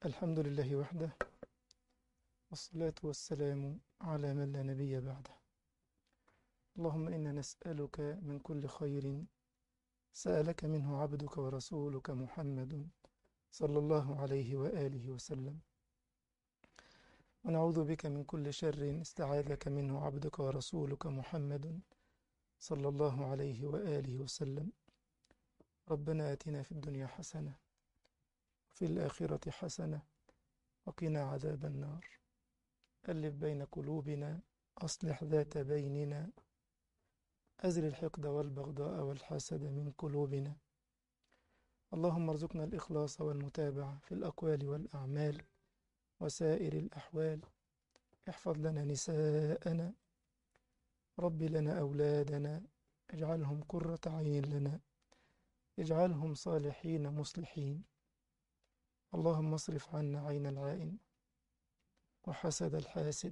الحمد لله وحده، والصلاة والسلام على من لا نبي بعده. اللهم إنا نسألك من كل خير سألك منه عبدك ورسولك محمد صلى الله عليه وآله وسلم، ونعوذ بك من كل شر استعاذك منه عبدك ورسولك محمد صلى الله عليه وآله وسلم. ربنا آتنا في الدنيا حسنة وفي الآخرة حسنة وقنا عذاب النار. ألف بين قلوبنا، أصلح ذات بيننا، أزل الحقد والبغضاء والحسد من قلوبنا. اللهم ارزقنا الإخلاص والمتابعة في الأقوال والأعمال وسائر الأحوال. احفظ لنا نساءنا، رب لنا أولادنا، اجعلهم قرة عين لنا، اجعلهم صالحين مصلحين. اللهم اصرف عنا عين العائن وحسد الحاسد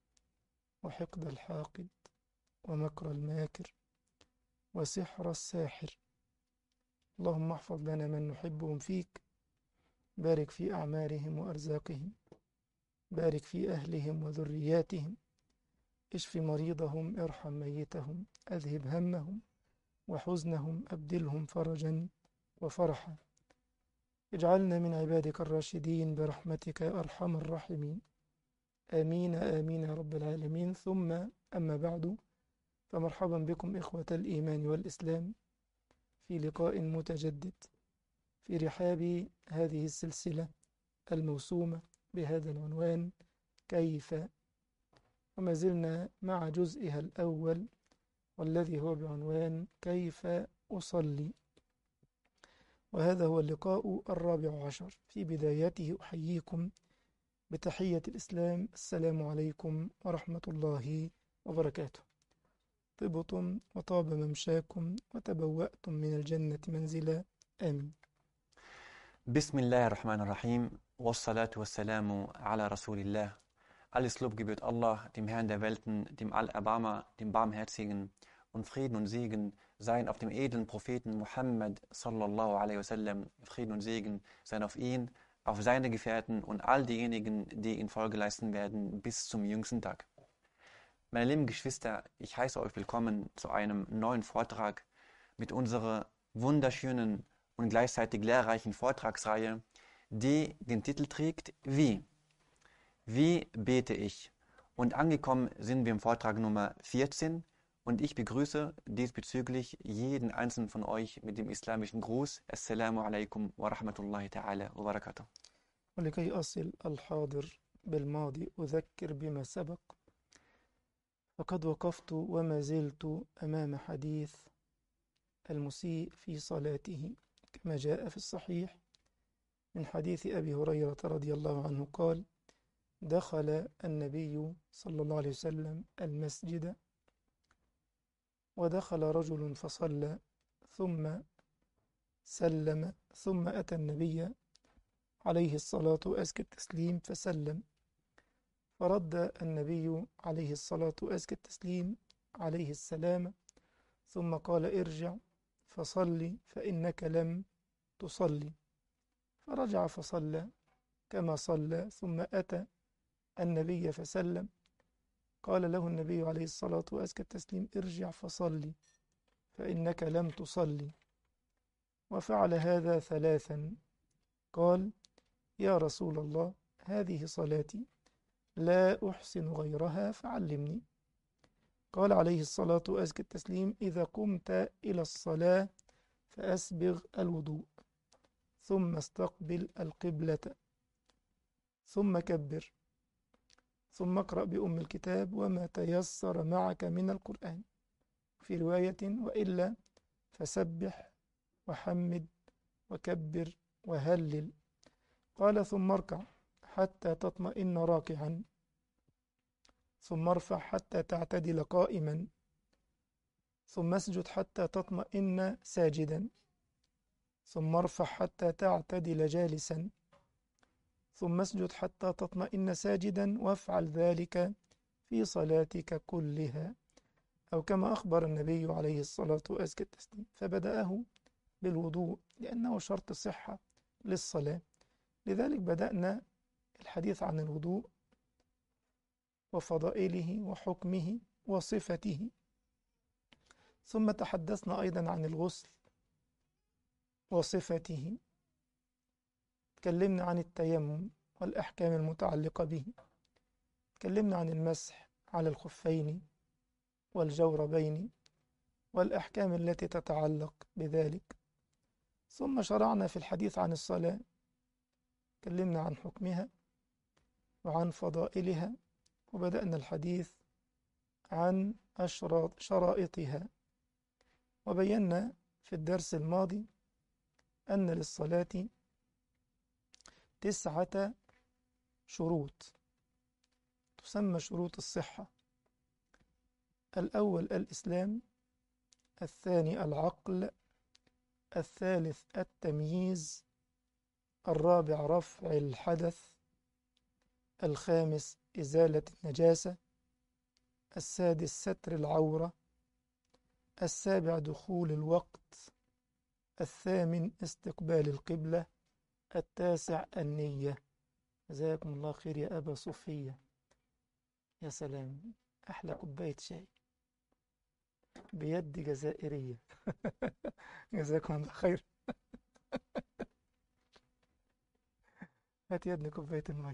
وحقد الحاقد ومكر الماكر وسحر الساحر. اللهم احفظ لنا من نحبهم فيك، بارك في أعمارهم وأرزاقهم، بارك في أهلهم وذرياتهم، اشف مريضهم، ارحم ميتهم، أذهب همهم وحزنهم، أبدلهم فرجا وفرحا. اجعلنا من عبادك الراشدين برحمتك يا أرحم الراحمين. آمين آمين يا رب العالمين. ثم أما بعد، فمرحبا بكم إخوة الإيمان والإسلام في لقاء متجدد في رحاب هذه السلسلة الموسومة بهذا العنوان كيف، وما زلنا مع جزئها الأول والذي هو بعنوان كيف أصلي، وهذا هو اللقاء الرابع عشر. في بدايته أحييكم بتحية الإسلام، السلام عليكم ورحمة الله وبركاته. طبتم وطاب ممشاكم وتبوأتم من الجنة منزلا، آمين. Bismillahirrahmanirrahim, wassalatu wassalamu ala Rasulillah. Alles Lob gebührt Allah, dem Herrn der Welten, dem Allerbarmer, dem Barmherzigen, und Frieden und Segen seien auf dem edlen Propheten Muhammad sallallahu alaihi wasallam. Frieden und Segen seien auf ihn, auf seine Gefährten und all diejenigen, die ihn Folge leisten werden bis zum jüngsten Tag. Meine lieben Geschwister, ich heiße euch willkommen zu einem neuen Vortrag mit unserer wunderschönen und gleichzeitig lehrreichen Vortragsreihe, die den Titel trägt Wie? Wie bete ich? Und angekommen sind wir im Vortrag Nummer 14 und ich begrüße diesbezüglich jeden einzelnen von euch mit dem islamischen Gruß. Assalamu alaikum wa rahmatullahi ta'ala wa barakatuh. ولكي أصل الحاضر بالماضي أذكر بما سبق، فقد وقفت وما زلت أمام حديث المسيء في صلاته كما جاء في الصحيح من حديث أبي هريرة رضي الله عنه قال: دخل النبي صلى الله عليه وسلم المسجد ودخل رجل فصلى ثم سلم، ثم أتى النبي عليه الصلاة وأزكى التسليم فسلم، فرد النبي عليه الصلاة وأزكى التسليم عليه السلام، ثم قال: ارجع فصلي فإنك لم تصلي. فرجع فصلى كما صلى، ثم أتى النبي فسلم، قال له النبي عليه الصلاة وأزكى التسليم: ارجع فصلي فإنك لم تصلي. وفعل هذا ثلاثا. قال: يا رسول الله، هذه صلاتي لا أحسن غيرها فعلمني. قال عليه الصلاة وأزكى التسليم: إذا قمت إلى الصلاة فأسبغ الوضوء، ثم استقبل القبلة، ثم كبر، ثم اقرأ بأم الكتاب وما تيسر معك من القرآن. في رواية: وإلا فسبح وحمد وكبر وهلل. قال: ثم اركع حتى تطمئن راكعا، ثم ارفع حتى تعتدل قائما، ثم اسجد حتى تطمئن ساجدا، ثم ارفع حتى تعتدل جالسا، ثم اسجد حتى تطمئن ساجدا، وافعل ذلك في صلاتك كلها، أو كما أخبر النبي عليه الصلاة وأزكى التسليم. فبدأه بالوضوء لأنه شرط صحة للصلاة، لذلك بدأنا الحديث عن الوضوء وفضائله وحكمه وصفته، ثم تحدثنا أيضا عن الغسل وصفته، تكلمنا عن التيمم والأحكام المتعلقة به، تكلمنا عن المسح على الخفين والجوربين والأحكام التي تتعلق بذلك، ثم شرعنا في الحديث عن الصلاة، تكلمنا عن حكمها وعن فضائلها، وبدأنا الحديث عن شرائطها، وبينا في الدرس الماضي أن للصلاة 9 شروط تسمى شروط الصحة. الأول الإسلام، الثاني العقل، الثالث التمييز، الرابع رفع الحدث، الخامس إزالة النجاسة، السادس ستر العورة، السابع دخول الوقت، الثامن استقبال القبلة، التاسع النية. جزاكم الله خير يا أبا صفية، يا سلام، أحلى كوباية شاي بيد جزائرية. جزاكم الله خير. هات يا ابني كوباية المية.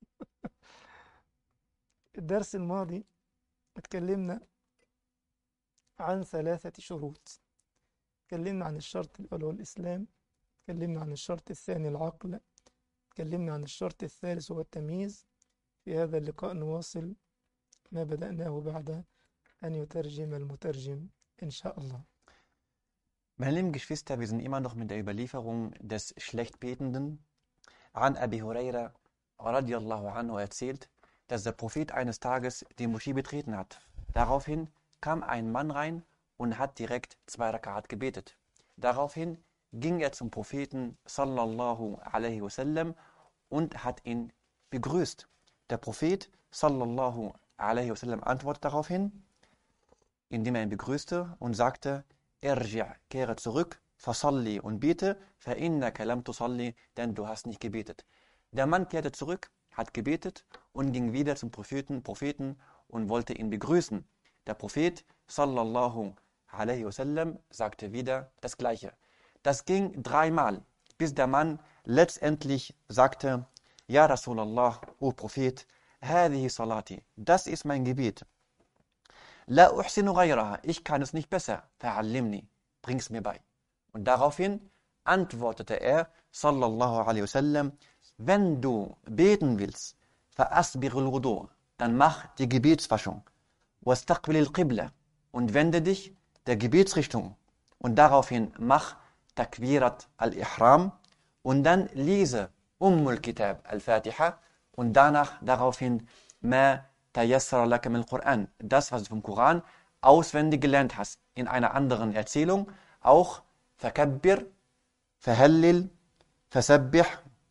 الدرس الماضي اتكلمنا عن 3 شروط. اتكلمنا عن الشرط الأول هو الإسلام، اتكلمنا عن الشرط الثاني العقل، اتكلمنا عن الشرط الثالث هو التمييز. في هذا اللقاء نواصل ما بدأناه بعد أن يترجم المترجم إن شاء الله. Meine lieben Geschwister, wir sind immer noch mit der Überlieferung des Schlechtbetenden. An Abi Huraira radiallahu anhu erzählt, dass der Prophet eines Tages die Moschee betreten hat. Daraufhin kam ein Mann rein und hat direkt 2 Rakat gebetet. Daraufhin ging er zum Propheten sallallahu alaihi wasallam und hat ihn begrüßt. Der Prophet sallallahu alaihi wasallam antwortet daraufhin, indem er ihn begrüßte und sagte: Irji', kehre zurück, fasalli und bete, fa'innaka lam tusalli, denn du hast nicht gebetet. Der Mann kehrte zurück, hat gebetet und ging wieder zum Propheten und wollte ihn begrüßen. Der Prophet sallallahu alaihi wasallam sagte wieder das Gleiche. Das ging 3-mal, bis der Mann letztendlich sagte: Ja Rasulallah, o Prophet, hadihi salati, das ist mein Gebet. La uhsinu ghayraha, ich kann es nicht besser. Fa'allimni, bring's mir bei. Und daraufhin antwortete er, sallallahu alaihi wasallam: Wenn du beten willst, fa'asbirul wudu, dann mach die Gebetswaschung. Wastaqbil al-Qibla, und wende dich der Gebetsrichtung. Und daraufhin mach Takbirat al-Ihram und dann lese Kitab al-Fatiha und daraufhin Ma tayassara laka min al-Quran, das, was du vom Koran auswendig gelernt hast. In einer anderen Erzählung auch Fakabbir, Fahallil, Fasabbih,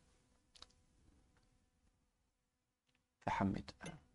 Fahammid.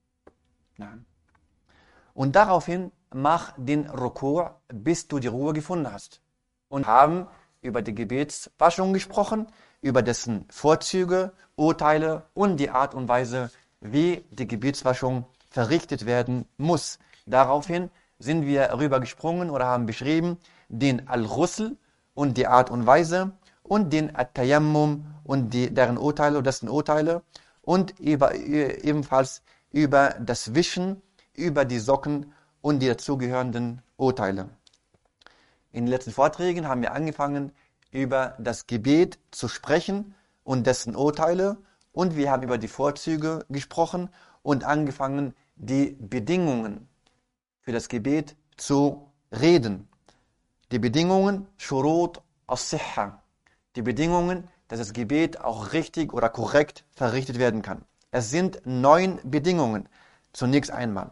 Und daraufhin mach den Ruku', bis du die Ruhe gefunden hast. Und haben über die Gebetswaschung gesprochen, über dessen Vorzüge, Urteile und die Art und Weise, wie die Gebetswaschung verrichtet werden muss. Daraufhin sind wir rübergesprungen oder haben beschrieben den Al-Ghusl und die Art und Weise und den At-Tayammum und dessen Urteile und ebenfalls über das Wischen, über die Socken und die dazugehörenden Urteile. In den letzten Vorträgen haben wir angefangen, über das Gebet zu sprechen und dessen Urteile, und wir haben über die Vorzüge gesprochen und angefangen, die Bedingungen für das Gebet zu reden. Die Bedingungen, Shurut as-Sihha, die Bedingungen, dass das Gebet auch richtig oder korrekt verrichtet werden kann. Es sind 9 Bedingungen. Zunächst einmal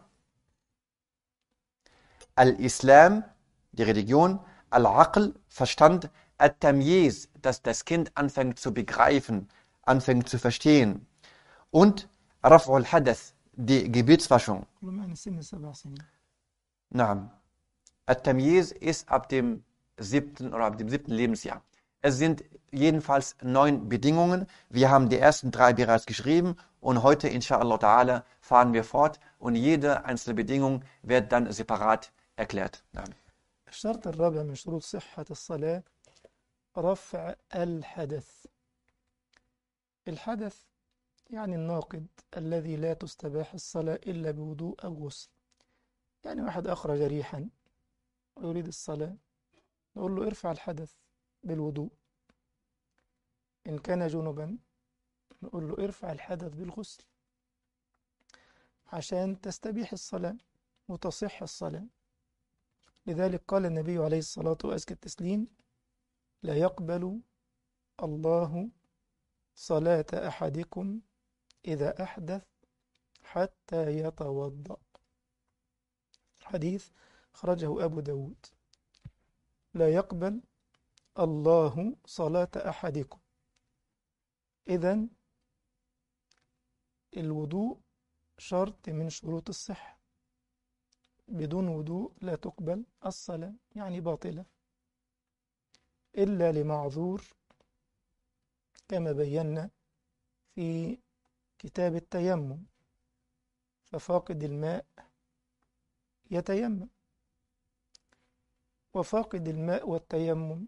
Al-Islam, die Religion, Al-Aql, Verstand, At-Tamyiz, dass das Kind anfängt zu begreifen, anfängt zu verstehen, und Raf'u al-Hadath, die Gebetswaschung. At-Tamyiz ist ab dem 7. Lebensjahr. Es sind jedenfalls 9 Bedingungen. Wir haben die ersten 3 bereits geschrieben und heute, inshallah ta'ala, fahren wir fort und jede einzelne Bedingung wird dann separat erklärt. Ja. الشرط الرابع من شروط صحة الصلاة رفع الحدث. الحدث يعني الناقض الذي لا تستباح الصلاة إلا بوضوء أو غسل. يعني واحد أخرج ريحا ويريد الصلاة، نقول له ارفع الحدث بالوضوء. إن كان جنبا نقول له ارفع الحدث بالغسل عشان تستبيح الصلاة وتصح الصلاة. لذلك قال النبي عليه الصلاة وأزكى التسليم: لا يقبل الله صلاة أحدكم إذا أحدث حتى يتوضأ. حديث خرجه أبو داود. لا يقبل الله صلاة أحدكم. إذن الوضوء شرط من شروط الصحة، بدون وضوء لا تقبل الصلاة، يعني باطلة إلا لمعذور كما بينا في كتاب التيمم. ففاقد الماء يتيمم، وفاقد الماء والتيمم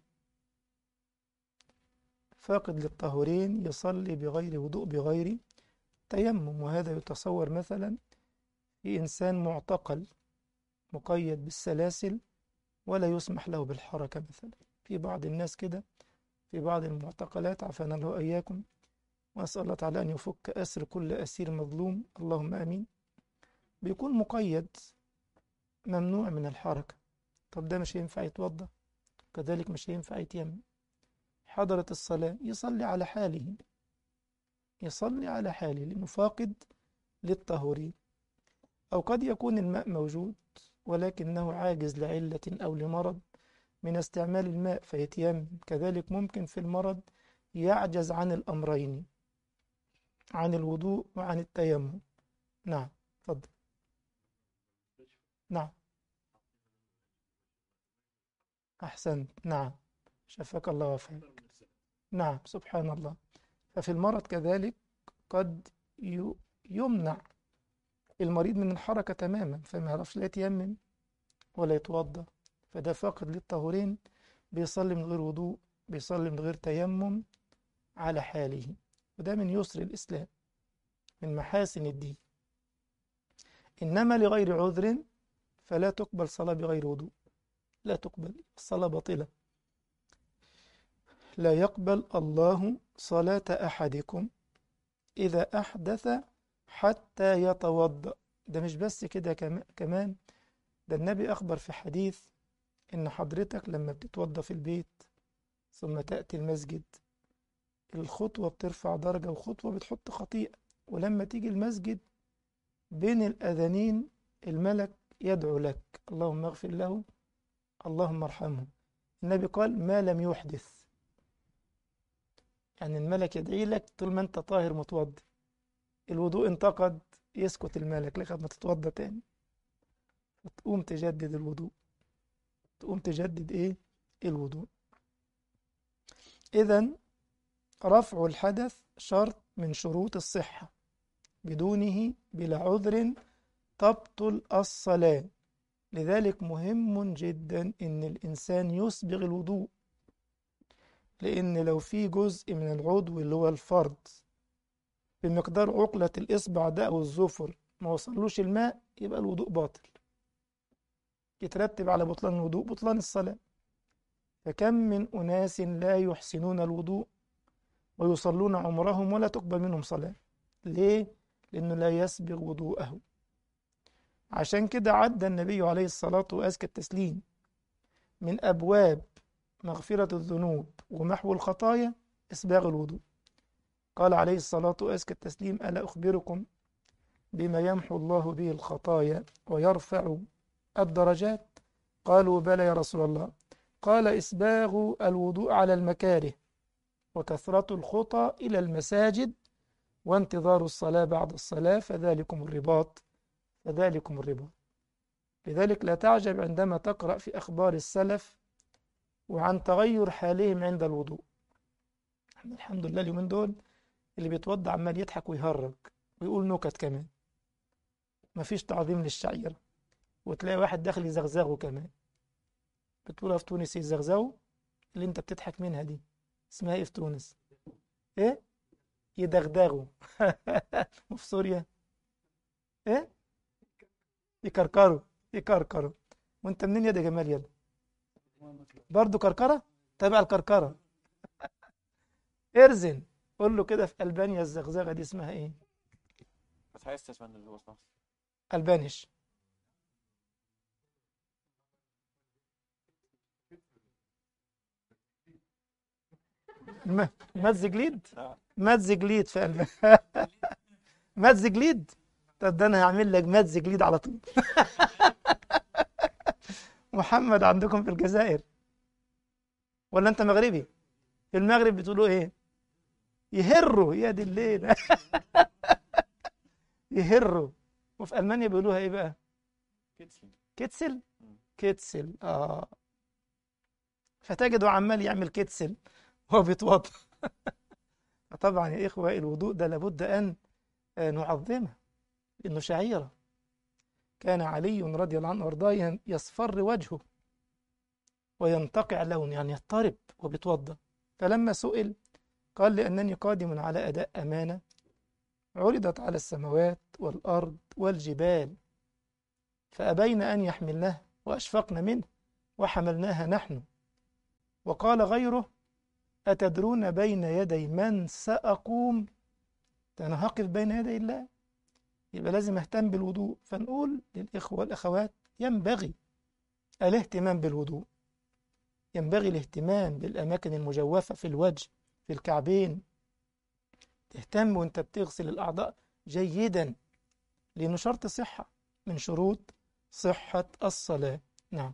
فاقد للطهورين يصلي بغير وضوء بغير تيمم. وهذا يتصور مثلا في إنسان معتقل مقيد بالسلاسل ولا يسمح له بالحركة مثلا. في بعض الناس كده في بعض المعتقلات، عافانا الله إياكم، وأسأل الله تعالى أن يفك أسر كل أسير مظلوم، اللهم آمين. بيكون مقيد ممنوع من الحركة. طب ده مش هينفع يتوضأ، كذلك مش هينفع يتيمم. حضرت الصلاة يصلي على حاله، يصلي على حاله لأنه فاقد للطهورين. أو قد يكون الماء موجود ولكنه عاجز لعلة أو لمرض من استعمال الماء فيتيمم. كذلك ممكن في المرض يعجز عن الأمرين، عن الوضوء وعن التيمم. نعم تفضل. نعم أحسنت. نعم شفاك الله وفاك. نعم سبحان الله. ففي المرض كذلك قد يمنع المريض من الحركة تماما، فما يعرفش لا يتيمم ولا يتوضأ، فده فاقد للطهورين، بيصلي من غير وضوء، بيصلي من غير تيمم على حاله. وده من يسر الإسلام، من محاسن الدين. إنما لغير عذر فلا تقبل صلاة بغير وضوء، لا تقبل، الصلاة باطلة. لا يقبل الله صلاة أحدكم إذا أحدث حتى يتوضأ. ده مش بس كده، كمان ده النبي أخبر في حديث إن حضرتك لما بتتوضأ في البيت ثم تأتي المسجد، الخطوة بترفع درجة وخطوة بتحط خطيئة. ولما تيجي المسجد بين الأذانين الملك يدعو لك: اللهم اغفر له، اللهم ارحمه. النبي قال: ما لم يحدث. يعني الملك يدعي لك طول ما انت طاهر متوضئ. الوضوء انتقد، يسكت الملك لغاية ما تتوضى تاني، وتقوم تجدد الوضوء، تقوم تجدد ايه؟ الوضوء. إذن رفع الحدث شرط من شروط الصحة، بدونه بلا عذر تبطل الصلاة. لذلك مهم جدا إن الإنسان يسبغ الوضوء، لأن لو في جزء من العضو اللي هو الفرد بمقدار عقلة الإصبع ده أو الظفر ما وصلوش الماء، يبقى الوضوء باطل، يترتب على بطلان الوضوء بطلان الصلاة. فكم من أناس لا يحسنون الوضوء ويصلون عمرهم ولا تقبل منهم صلاة. ليه؟ لأنه لا يسبغ وضوءه. عشان كده عد النبي عليه الصلاة وأزكى التسليم من أبواب مغفرة الذنوب ومحو الخطايا إسباغ الوضوء. قال عليه الصلاة وأزكى التسليم: ألا أخبركم بما يمحو الله به الخطايا ويرفع الدرجات؟ قالوا: بلى يا رسول الله. قال: إسباغ الوضوء على المكاره، وكثرة الخطى إلى المساجد، وانتظار الصلاة بعد الصلاة، فذلكم الرباط، فذلكم الرباط. لذلك لا تعجب عندما تقرأ في أخبار السلف وعن تغير حالهم عند الوضوء. احنا الحمد لله اليومين دول اللي بيتوضى عمال يضحك ويهرج ويقول نكت كمان، مفيش تعظيم للشعيرة. وتلاقي واحد داخل يزغزغه كمان. بتقولها في تونس يزغزغوا، اللي انت بتضحك منها دي اسمها ايه في تونس؟ ايه؟ يدغدغوا. وفي سوريا ايه؟ يكركروا. يكركروا. وانت منين يا ده جمال يلا؟ برضه كركرة؟ تابع الكركرة. ارزن. قول له كده في ألبانيا الزغزغة دي اسمها ايه؟ Was heißt das, wenn du sowas machst? ألبانيش. مزجليد. مزجليد في ألبانيا. مزجليد. طب ده انا هعمل لك مزجليد على طول. محمد عندكم في الجزائر ولا انت مغربي؟ في المغرب بتقولوا ايه؟ يهروا. يا دي الليل. يهروا. وفي ألمانيا بيقولوها ايه بقى؟ Kitzeln. كتسل. كتسل. فتجده عمال يعمل كتسل وهو بيتوضا. طبعا يا إخوة الوضوء ده لابد أن نعظمه، لأنه شعيرة. كان علي رضي الله عنه وارضاه يصفر وجهه وينتقع لون، يعني يضطرب وبيتوضا. فلما سئل قال: لأنني قادم على أداء أمانة عرضت على السماوات والأرض والجبال فأبين أن يحملنها وأشفقن منه وحملناها نحن. وقال غيره: أتدرون بين يدي من سأقوم؟ أنا هقف بين يدي الله، يبقى لازم أهتم بالوضوء. فنقول للإخوة والأخوات ينبغي الاهتمام بالوضوء، ينبغي الاهتمام بالأماكن المجوفة في الوجه، في الكعبين. تهتم وانت بتغسل الأعضاء جيدا، لأنه شرط صحة من شروط صحة الصلاة. نعم.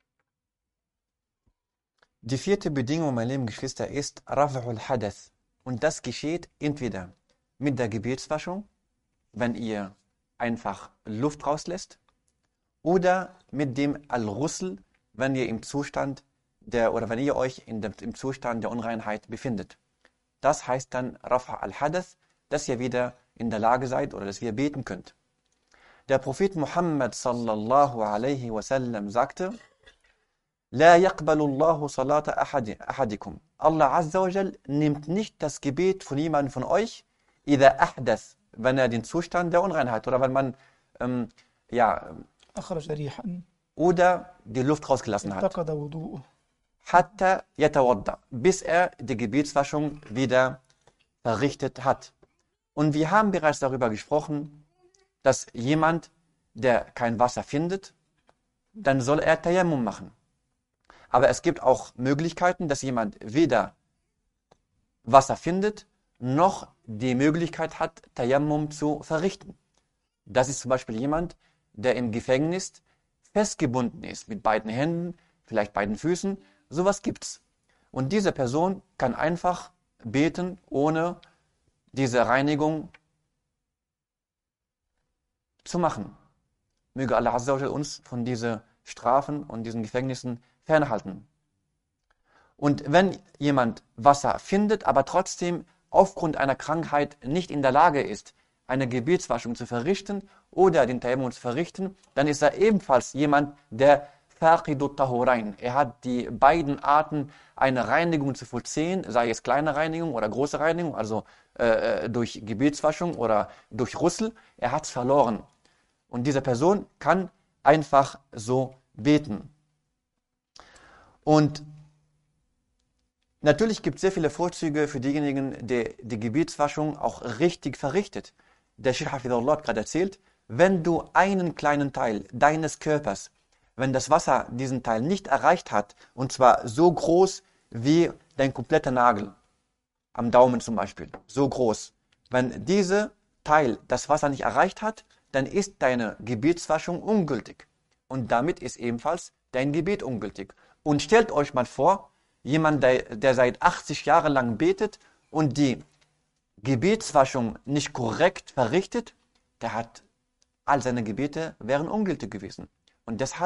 Die vierte Bedingung, meine lieben Geschwister, ist Raf'ul Hadath. Und das geschieht entweder mit der Gebetswaschung, wenn ihr einfach Luft rauslässt, oder mit dem Al-Ghusl, wenn ihr im Zustand oder wenn ihr euch im Zustand der Unreinheit befindet. Das heißt dann Raf' al-Hadath, dass ihr wieder in der Lage seid oder dass ihr beten könnt. Der Prophet Muhammad sallallahu alaihi wasallam sagte: La yaqbalu Allahu salata ahadikum. Allah Azza wa Jal nimmt nicht das Gebet von jemandem von euch, idha ahdath, wenn er den Zustand der Unreinheit oder wenn man أخرج ريحا oder die Luft rausgelassen hat. انتقد وضوءه Hatta yatawadda, bis er die Gebetswaschung wieder verrichtet hat. Und wir haben bereits darüber gesprochen, dass jemand, der kein Wasser findet, dann soll er Tayammum machen. Aber es gibt auch Möglichkeiten, dass jemand weder Wasser findet, noch die Möglichkeit hat, Tayammum zu verrichten. Das ist zum Beispiel jemand, der im Gefängnis festgebunden ist, mit beiden Händen, vielleicht beiden Füßen. Sowas gibt's. Und diese Person kann einfach beten, ohne diese Reinigung zu machen. Möge Allah Azza wa Jal uns von diesen Strafen und diesen Gefängnissen fernhalten. Und wenn jemand Wasser findet, aber trotzdem aufgrund einer Krankheit nicht in der Lage ist, eine Gebetswaschung zu verrichten oder den Tayammum zu verrichten, dann ist er ebenfalls jemand, der Faqidut Tahurain. Er hat die beiden Arten, eine Reinigung zu vollziehen, sei es kleine Reinigung oder große Reinigung, also durch Gebetswaschung oder durch Ghusl. Er hat es verloren. Und diese Person kann einfach so beten. Und natürlich gibt es sehr viele Vorzüge für diejenigen, die die Gebetswaschung auch richtig verrichtet. Der Sheikh Hafidhullah hat gerade erzählt, wenn du einen kleinen Teil deines Körpers, wenn das Wasser diesen Teil nicht erreicht hat, und zwar so groß wie dein kompletter Nagel, am Daumen zum Beispiel, so groß, wenn dieser Teil das Wasser nicht erreicht hat, dann ist deine Gebetswaschung ungültig. Und damit ist ebenfalls dein Gebet ungültig. Und stellt euch mal vor, jemand, der seit 80 Jahren lang betet und die Gebetswaschung nicht korrekt verrichtet, all seine Gebete wären ungültig gewesen. Und deshalb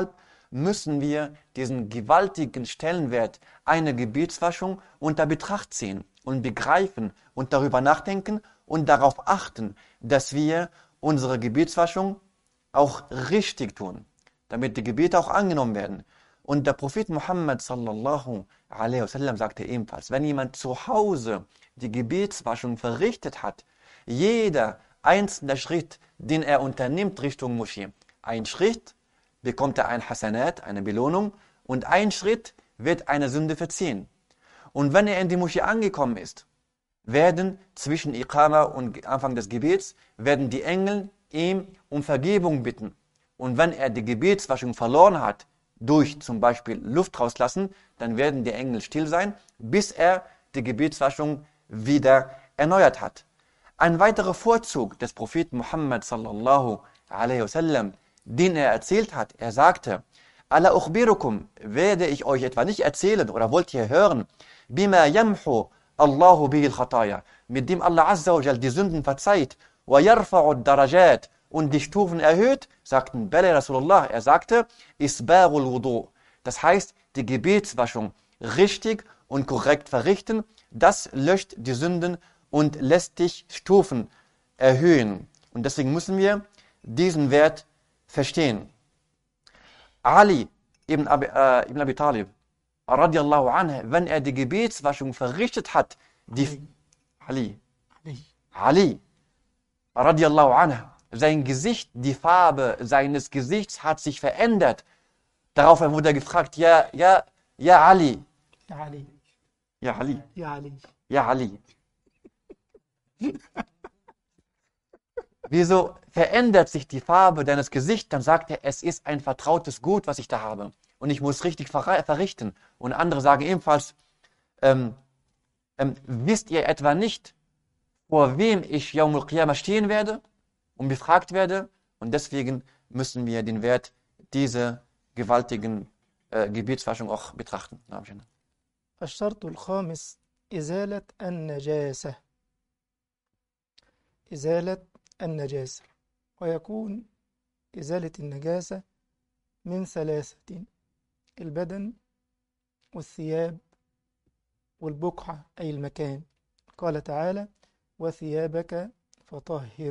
müssen wir diesen gewaltigen Stellenwert einer Gebetswaschung unter Betracht ziehen und begreifen und darüber nachdenken und darauf achten, dass wir unsere Gebetswaschung auch richtig tun, damit die Gebete auch angenommen werden. Und der Prophet Muhammad sallallahu alaihi wasallam sagte ebenfalls, wenn jemand zu Hause die Gebetswaschung verrichtet hat, jeder einzelne Schritt, den er unternimmt Richtung Moschee, ein Schritt bekommt er ein Hasanat, eine Belohnung, und ein Schritt wird eine Sünde verziehen. Und wenn er in die Moschee angekommen ist, werden zwischen Iqama und Anfang des Gebets, werden die Engel ihm um Vergebung bitten. Und wenn er die Gebetswaschung verloren hat, durch zum Beispiel Luft rauslassen, dann werden die Engel still sein, bis er die Gebetswaschung wieder erneuert hat. Ein weiterer Vorzug des Propheten Muhammad sallallahu alaihi wasallam, den er erzählt hat, er sagte, Ala ukhbirukum, werde ich euch etwa nicht erzählen oder wollt ihr hören, bima yamhu Allahu bihi al-khataya, mit dem Allah azza wa jal die Sünden verzeiht, wa yarfa'u ad-darajat, und die Stufen erhöht, sagten Bala Rasulullah, er sagte, Isbarul Wudu, das heißt, die Gebetswaschung richtig und korrekt verrichten, das löscht die Sünden und lässt dich Stufen erhöhen. Und deswegen müssen wir diesen Wert verstehen. Ali ibn Abi Talib, radiallahu anhu, wenn er die Gebetswaschung verrichtet hat, Ali, radiallahu anhu, sein Gesicht, die Farbe seines Gesichts hat sich verändert. Daraufhin wurde er gefragt, ja Ali. Ja Ali. Wieso verändert sich die Farbe deines Gesichts? Dann sagt er, es ist ein vertrautes Gut, was ich da habe. Und ich muss richtig verrichten. Und andere sagen ebenfalls, wisst ihr etwa nicht, vor wem ich Yawmul Qiyamah stehen werde und befragt werde? Und deswegen müssen wir den Wert dieser gewaltigen Gebetswaschung auch betrachten. الشرط الخامس إزالة النجاسة. إزالة النجاسة، ويكون إزالة النجاسة من ثلاثة: البدن والثياب والبقعة أي المكان. قال تعالى: وثيابك فطهر،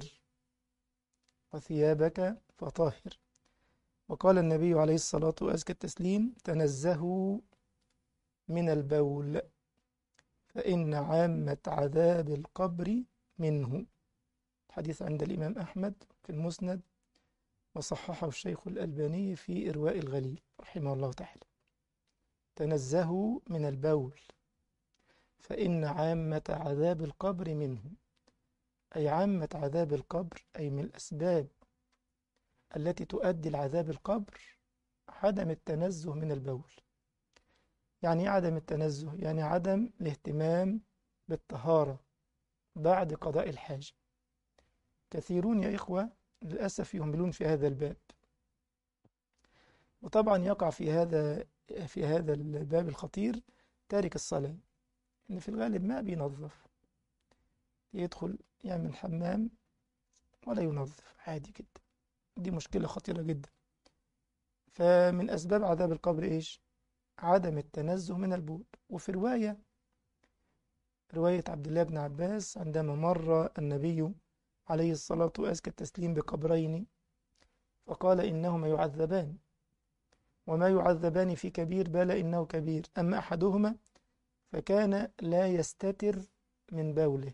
وثيابك فطهر. وقال النبي عليه الصلاة وأزكى التسليم: تنزهوا من البول فإن عامة عذاب القبر منه. حديث عند الإمام أحمد في المسند، وصححه الشيخ الألباني في إرواء الغليل رحمه الله تعالى. تنزهوا من البول فإن عامة عذاب القبر منه، أي عامة عذاب القبر، أي من الأسباب التي تؤدي لعذاب القبر عدم التنزه من البول. يعني عدم التنزه، يعني عدم الاهتمام بالطهارة بعد قضاء الحاجة. كثيرون يا إخوة للأسف يهملون في هذا الباب، وطبعا يقع في هذا الباب الخطير تارك الصلاة، إن في الغالب ما بينظف، يدخل يعمل حمام ولا ينظف عادي جدا. دي مشكلة خطيرة جدا. فمن أسباب عذاب القبر إيش؟ عدم التنزه من البول. وفي رواية عبد الله بن عباس عندما مر النبي عليه الصلاة وأزكى التسليم بقبرين فقال: إنهما يعذبان، وما يعذبان في كبير، بل إنه كبير، أما أحدهما فكان لا يستتر من بوله.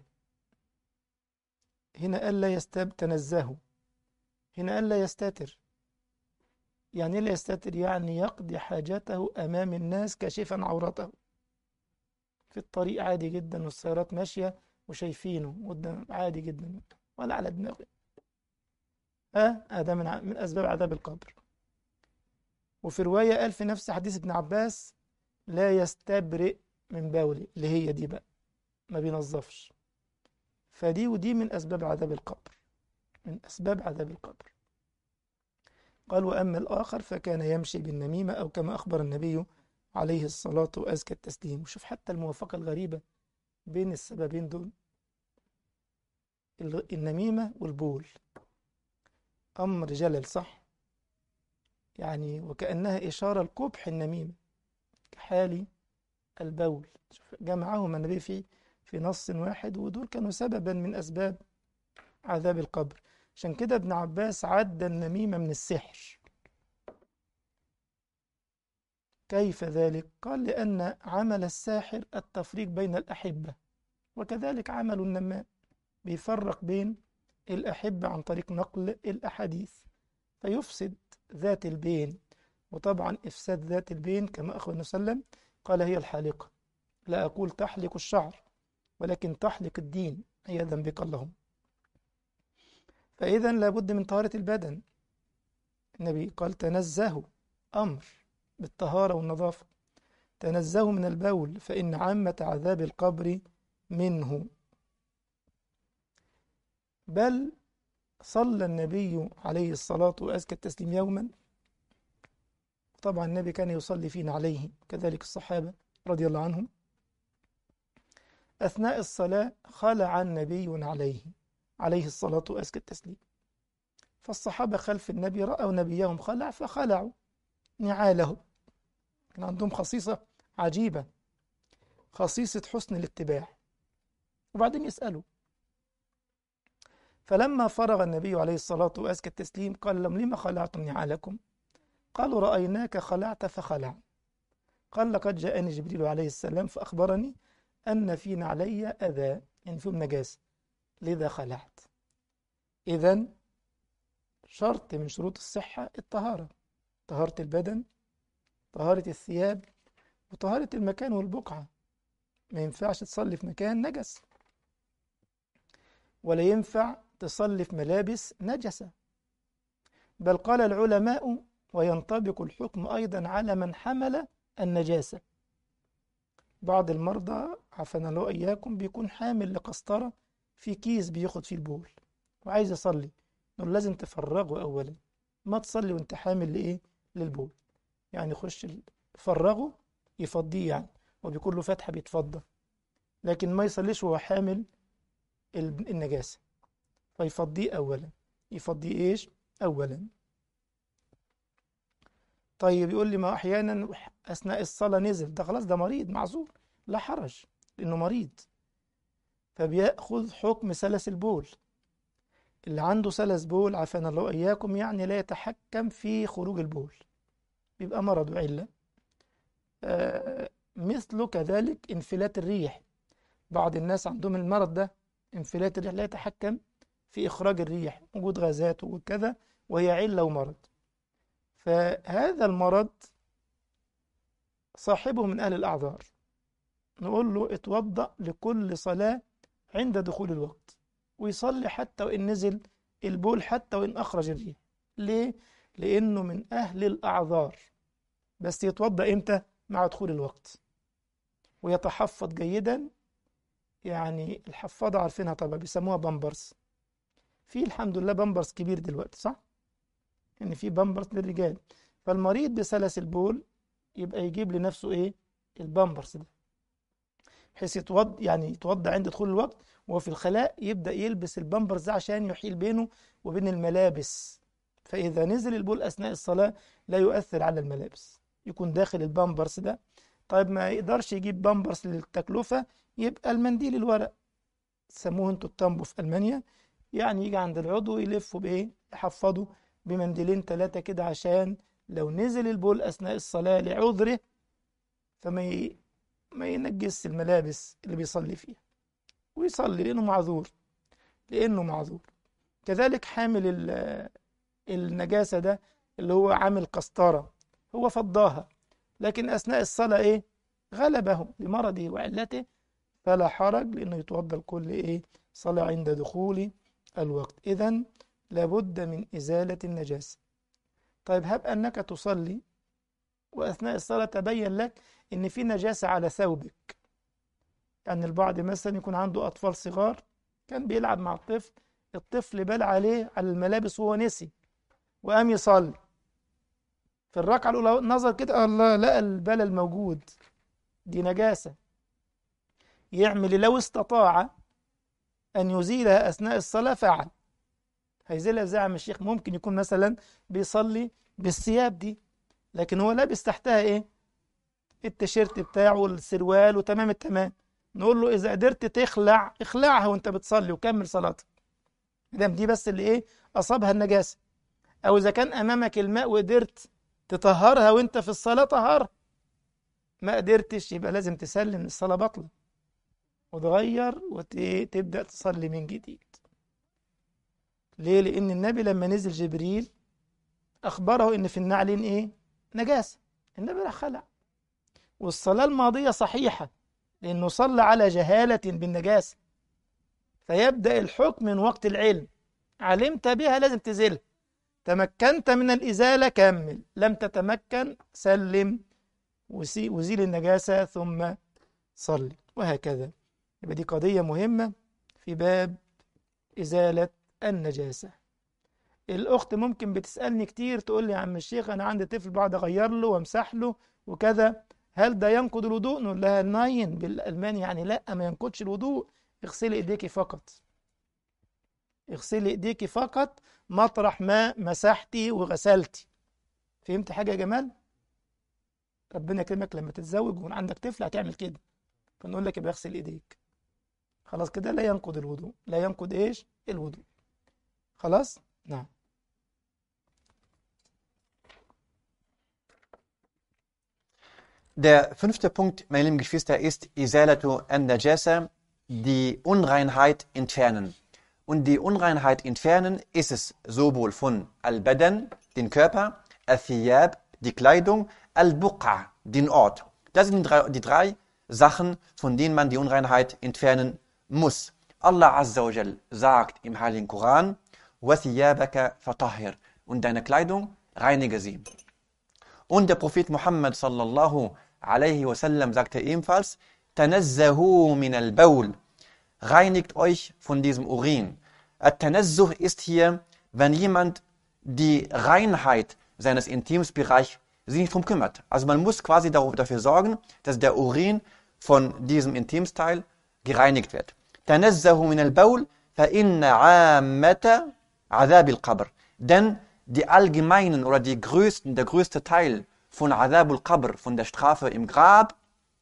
هنا ألا تنزهوا، هنا ألا يستتر. يعني لا يستتر يعني يقضي حاجته أمام الناس كاشفا عورته في الطريق عادي جدا، والسيارات ماشية وشايفينه قدام عادي جدا ولا على دماغه. هذا من أسباب عذاب القبر. وفي رواية قال في نفس حديث ابن عباس: لا يستبرئ من بولي، اللي هي دي بقى ما بينظفش. فدي ودي من أسباب عذاب القبر، من أسباب عذاب القبر. قال: وأما الآخر فكان يمشي بالنميمة، أو كما أخبر النبي عليه الصلاة وأزكى التسليم. وشوف حتى الموافقة الغريبة بين السببين دول، النميمة والبول، أمر جلل، صح؟ يعني وكأنها إشارة لقبح النميمة كحال البول. جمعهم النبي في نص واحد، ودول كانوا سببا من أسباب عذاب القبر. عشان كده ابن عباس عد النميمة من السحر. كيف ذلك؟ قال لأن عمل الساحر التفريق بين الأحبة، وكذلك عمل النمام بيفرق بين الأحبة عن طريق نقل الأحاديث فيفسد ذات البين. وطبعا إفساد ذات البين كما أخبر النبي صلى الله عليه وسلم قال هي الحالقة، لا أقول تحلق الشعر ولكن تحلق الدين عياذا بك اللهم. فإذا لابد من طهارة البدن. النبي قال تنزهوا، أمر بالطهارة والنظافة، تنزهوا من البول فإن عامة عذاب القبر منه. بل صلى النبي عليه الصلاة وأزكى التسليم يوما، طبعا النبي كان يصلي فينا عليه كذلك الصحابة رضي الله عنهم، أثناء الصلاة خلع النبي عليه الصلاة وأزكى التسليم. فالصحابة خلف النبي رأوا نبيهم خلع فخلعوا نعاله. كان عندهم خصيصة عجيبة، خصيصة حسن الاتباع. وبعدين يسألوا، فلما فرغ النبي عليه الصلاة وأزكى التسليم قال لهم لما خلعتم نعالكم؟ قالوا رأيناك خلعت فخلع. قال لقد جاءني جبريل عليه السلام فأخبرني أن في نعلي أذى، يعني فيهم نجاسة، لذا خلعت. إذن شرط من شروط الصحة الطهارة، طهارة البدن، طهارة الثياب، وطهارة المكان والبقعة. ما ينفعش تصلي في مكان نجس، ولا ينفع تصلي في ملابس نجسة. بل قال العلماء وينطبق الحكم أيضا على من حمل النجاسة. بعض المرضى عافانا الله إياكم بيكون حامل لقسطرة في كيس بياخد فيه البول وعايز يصلي، نقول لازم تفرغه أولا، ما تصلي وانت حامل لإيه؟ للبول. يعني يخش فرغه يفضيه، يعني وبيكون له فتحة بيتفضى، لكن ما يصليش وهو حامل النجاسة، فيفضيه أولا. يفضيه إيش؟ أولا. طيب يقول لي ما أحيانا أثناء الصلاة نزل، ده خلاص ده مريض معذور، لا حرج لأنه مريض، فبيأخذ حكم سلس البول. اللي عنده سلس بول عافانا الله إياكم يعني لا يتحكم في خروج البول، بيبقى مرض وعلة. مثله كذلك انفلات الريح، بعض الناس عندهم المرض ده، انفلات الريح، لا يتحكم في إخراج الريح، وجود غازات وكذا، وهي علة ومرض. فهذا المرض صاحبه من أهل الأعذار، نقول له اتوضأ لكل صلاة عند دخول الوقت، ويصلي حتى وإن نزل البول، حتى وإن أخرج الريح. ليه؟ لأنه من أهل الأعذار، بس يتوضأ إمتى؟ مع دخول الوقت، ويتحفظ جيدا. يعني الحفاضة عارفينها طبعا، بيسموها بامبرز. في الحمد لله بامبرز كبير دلوقتي، صح؟ يعني في بامبرز للرجال. فالمريض بسلس البول يبقى يجيب لنفسه إيه؟ البامبرز ده، بحيث يتوضأ عند دخول الوقت، وهو في الخلاء يبدأ يلبس البامبرز ده عشان يحيل بينه وبين الملابس. فإذا نزل البول أثناء الصلاة لا يؤثر على الملابس، يكون داخل البامبرز ده. طيب ما يقدرش يجيب بامبرز للتكلفة، يبقى المنديل الورق، سموه انتوا التامبو في ألمانيا، يعني يجي عند العضو يلفه بإيه؟ يحفظه بمنديلين 3 كده، عشان لو نزل البول أثناء الصلاة لعذره ما ينجس الملابس اللي بيصلي فيها، ويصلي لأنه معذور. كذلك حامل النجاسة ده اللي هو عامل قسطرة، هو فضاها، لكن أثناء الصلاة إيه؟ غلبه بمرضه وعلته، فلا حرج، لأنه يتوضأ لكل إيه؟ صلاة عند دخول الوقت. إذن لابد من إزالة النجاسة. طيب هب أنك تصلي وأثناء الصلاة تبين لك إن في نجاسة على ثوبك. يعني البعض مثلا يكون عنده أطفال صغار، كان بيلعب مع الطفل بال عليه على الملابس وهو نسي، وقام يصلي في الركعة الأولى، نظر كده الله لقى البال الموجود، دي نجاسة. يعمل لو استطاع أن يزيلها أثناء الصلاة فعل. هيزيلها ازاي يا عم الشيخ؟ ممكن يكون مثلا بيصلي بالثياب دي، لكن هو لابس تحتها ايه؟ التيشيرت بتاعه والسروال وتمام التمام. نقول له إذا قدرت تخلع اخلعها وانت بتصلي وكمل صلاتك، دام دي بس اللي ايه؟ أصابها النجاسة. أو إذا كان أمامك الماء وقدرت تطهرها وانت في الصلاة طهرها، ما قدرتش يبقى لازم تسلم، الصلاة بطلة وتغير وتبدأ تصلي من جديد. ليه؟ لأن النبي لما نزل جبريل أخبره إن في النعلين إيه؟ نجاسة، النبي راح خلع. والصلاة الماضية صحيحة لأنه صلى على جهالة بالنجاسة، فيبدأ الحكم من وقت العلم. علمت بها لازم تزيلها، تمكنت من الإزالة كمل، لم تتمكن سلم وزيل النجاسة ثم صلي، وهكذا. يبقى دي قضية مهمة في باب إزالة النجاسة. الأخت ممكن بتسألني كتير تقول لي يا عم الشيخ أنا عندي طفل بعد أغير له وامسح له وكذا، هل ده ينقض الوضوء؟ نقول لها ناين بالألماني، يعني لا، ما ينقضش الوضوء. اغسلي إيديكي فقط، اغسلي إيديكي فقط مطرح ما مسحتي وغسلتي. فهمت حاجة يا جمال؟ ربنا يكرمك لما تتزوج ويكون عندك طفل هتعمل كده، فنقول لك يبقى اغسل إيديك. خلاص كده لا ينقض الوضوء، لا ينقض إيش؟ الوضوء. خلاص؟ نعم. Der 5. Punkt, meine lieben Geschwister, ist Izalatu an-Najasa, die Unreinheit entfernen. Und die Unreinheit entfernen ist es sowohl von Al-Badan, den Körper, Al-Thiyab, die Kleidung, Al-Buqa, den Ort. Das sind die drei Sachen, von denen man die Unreinheit entfernen muss. Allah Azza wa Jal sagt im Heiligen Koran, وَثِيَابَكَ فَطَهِّرْ, und deine Kleidung reinige sie. Und der Prophet Muhammad sallallahu alaihi wasallam sagte ebenfalls, تَنَزَّهُوا مِنَ الْبَوْلِ, reinigt euch von diesem Urin. At-Tanazzuh ist hier, wenn jemand die Reinheit seines Intimsbereichs sich nicht drum kümmert. Also man muss quasi dafür sorgen, dass der Urin von diesem Intimsteil gereinigt wird. تَنَزَّهُوا مِنَ الْبَوْلِ فَإِنَّ عَامَّةَ عَذَابِ الْقَبْرِ, denn die allgemeinen oder der größte Teil von Adhabul Qabr, von der Strafe im Grab,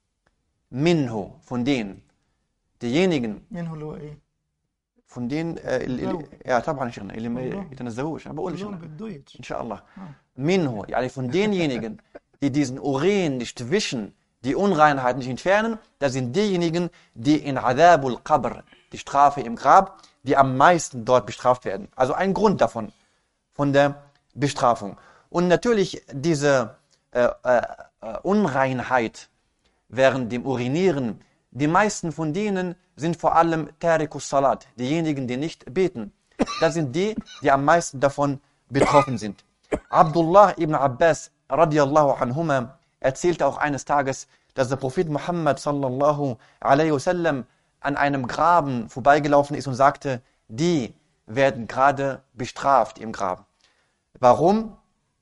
minhu, von denen, diejenigen, منه اللي هو ايه؟ von denen, ja, طبعا يا شيخنا اللي ما يتنزهوش، انا بقول يا كلهم شيخنا بالدويتش. ان شاء الله. Minhu, yani von denjenigen, die diesen Urin nicht wischen, die Unreinheit nicht entfernen, das sind diejenigen, die in Adhabul Qabr, die Strafe im Grab, die am meisten dort bestraft werden. Also ein Grund davon, von der Bestrafung. Und natürlich diese Unreinheit während dem Urinieren, die meisten von denen sind vor allem Tarikus Salat, diejenigen, die nicht beten. Das sind die, die am meisten davon betroffen sind. Abdullah ibn Abbas radiallahu anhuma erzählte auch eines Tages, dass der Prophet Muhammad sallallahu alaihi wasallam an einem Graben vorbeigelaufen ist und sagte, die werden gerade bestraft im Graben. Warum?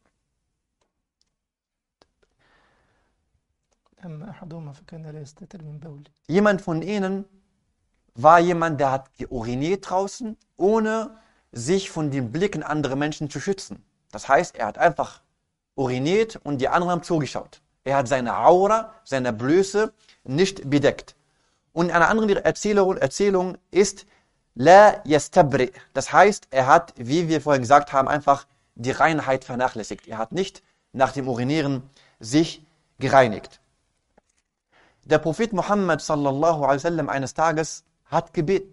أما أحدهما فكان لا يستتر من بوله. Jemand von ihnen war jemand, der hat geuriniert draußen, ohne sich von den Blicken anderer Menschen zu schützen. Das heißt, er hat einfach uriniert und die anderen haben zugeschaut. Er hat seine Aura, seine Blöße nicht bedeckt. Und eine andere Erzählung ist La yastabri. Das heißt, er hat, wie wir vorhin gesagt haben, einfach die Reinheit vernachlässigt. Er hat nicht nach dem Urinieren sich gereinigt. Der Prophet Muhammad sallallahu alaihi wasallam eines Tages hat gebeten.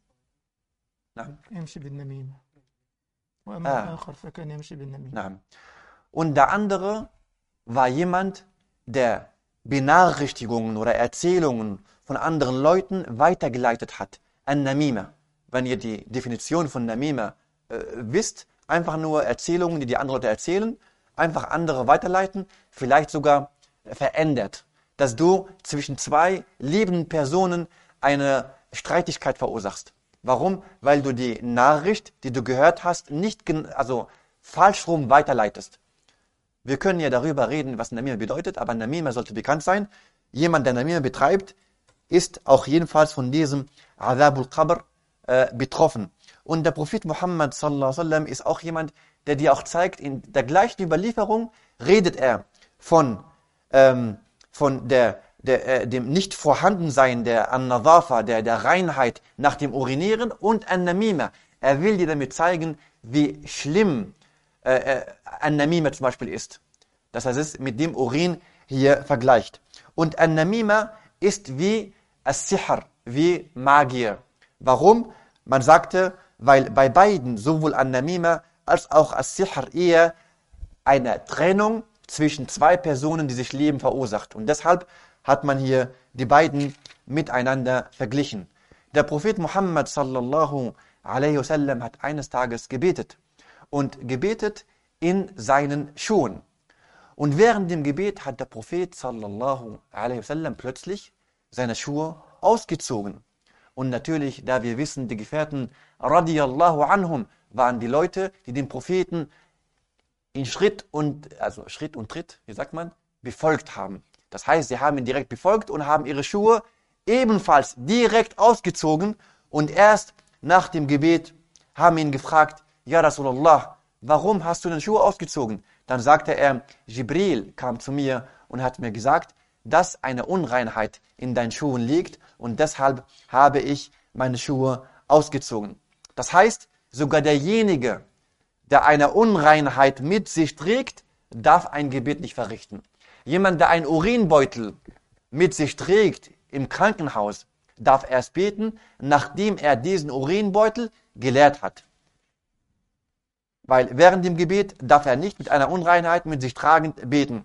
يمشي بالنميمة وأما الآخر فكان يمشي بالنميمة. Nein. Und der andere war jemand, der Benachrichtigungen oder Erzählungen von anderen Leuten weitergeleitet hat. An-Namima. Wenn ihr die Definition von Namima wisst, einfach nur Erzählungen, die andere Leute erzählen, einfach andere weiterleiten, vielleicht sogar verändert. Dass du zwischen zwei liebenden Personen eine Streitigkeit verursachst. Warum? Weil du die Nachricht, die du gehört hast, nicht falsch rum weiterleitest. Wir können ja darüber reden, was Namima bedeutet, aber Namima sollte bekannt sein. Jemand, der Namima betreibt, ist auch jedenfalls von diesem Adhabul Qabr betroffen. Und der Prophet Muhammad sallallahu alaihi wasallam ist auch jemand, der dir auch zeigt, in der gleichen Überlieferung redet er von dem Nicht-Vorhandensein der An-Nadhafa, der Reinheit nach dem Urinieren und An-Namima. Er will dir damit zeigen, wie schlimm An-Namima zum Beispiel ist. Das heißt, es mit dem Urin hier vergleicht. Und An-Namima ist wie As-Sihr, wie Magier. Warum? Man sagte, weil bei beiden, sowohl An-Namima als auch As-Sihr, eher eine Trennung zwischen zwei Personen, die sich Leben verursacht. Und deshalb hat man hier die beiden miteinander verglichen. Der Prophet Muhammad sallallahu alaihi wasallam hat eines Tages gebetet. Und gebetet in seinen Schuhen. Und während dem Gebet hat der Prophet sallallahu alaihi wasallam plötzlich seine Schuhe ausgezogen. Und natürlich, da wir wissen, die Gefährten radiyallahu anhum waren die Leute, die den Propheten in Schritt und Tritt, wie sagt man, befolgt haben. Das heißt, sie haben ihn direkt befolgt und haben ihre Schuhe ebenfalls direkt ausgezogen und erst nach dem Gebet haben ihn gefragt, ja Rasulullah, warum hast du den Schuh ausgezogen? Dann sagte er, Jibril kam zu mir und hat mir gesagt, dass eine Unreinheit in deinen Schuhen liegt und deshalb habe ich meine Schuhe ausgezogen. Das heißt, sogar derjenige, der eine Unreinheit mit sich trägt, darf ein Gebet nicht verrichten. Jemand, der einen Urinbeutel mit sich trägt im Krankenhaus, darf erst beten, nachdem er diesen Urinbeutel geleert hat. Weil während dem Gebet darf er nicht mit einer Unreinheit mit sich tragend beten.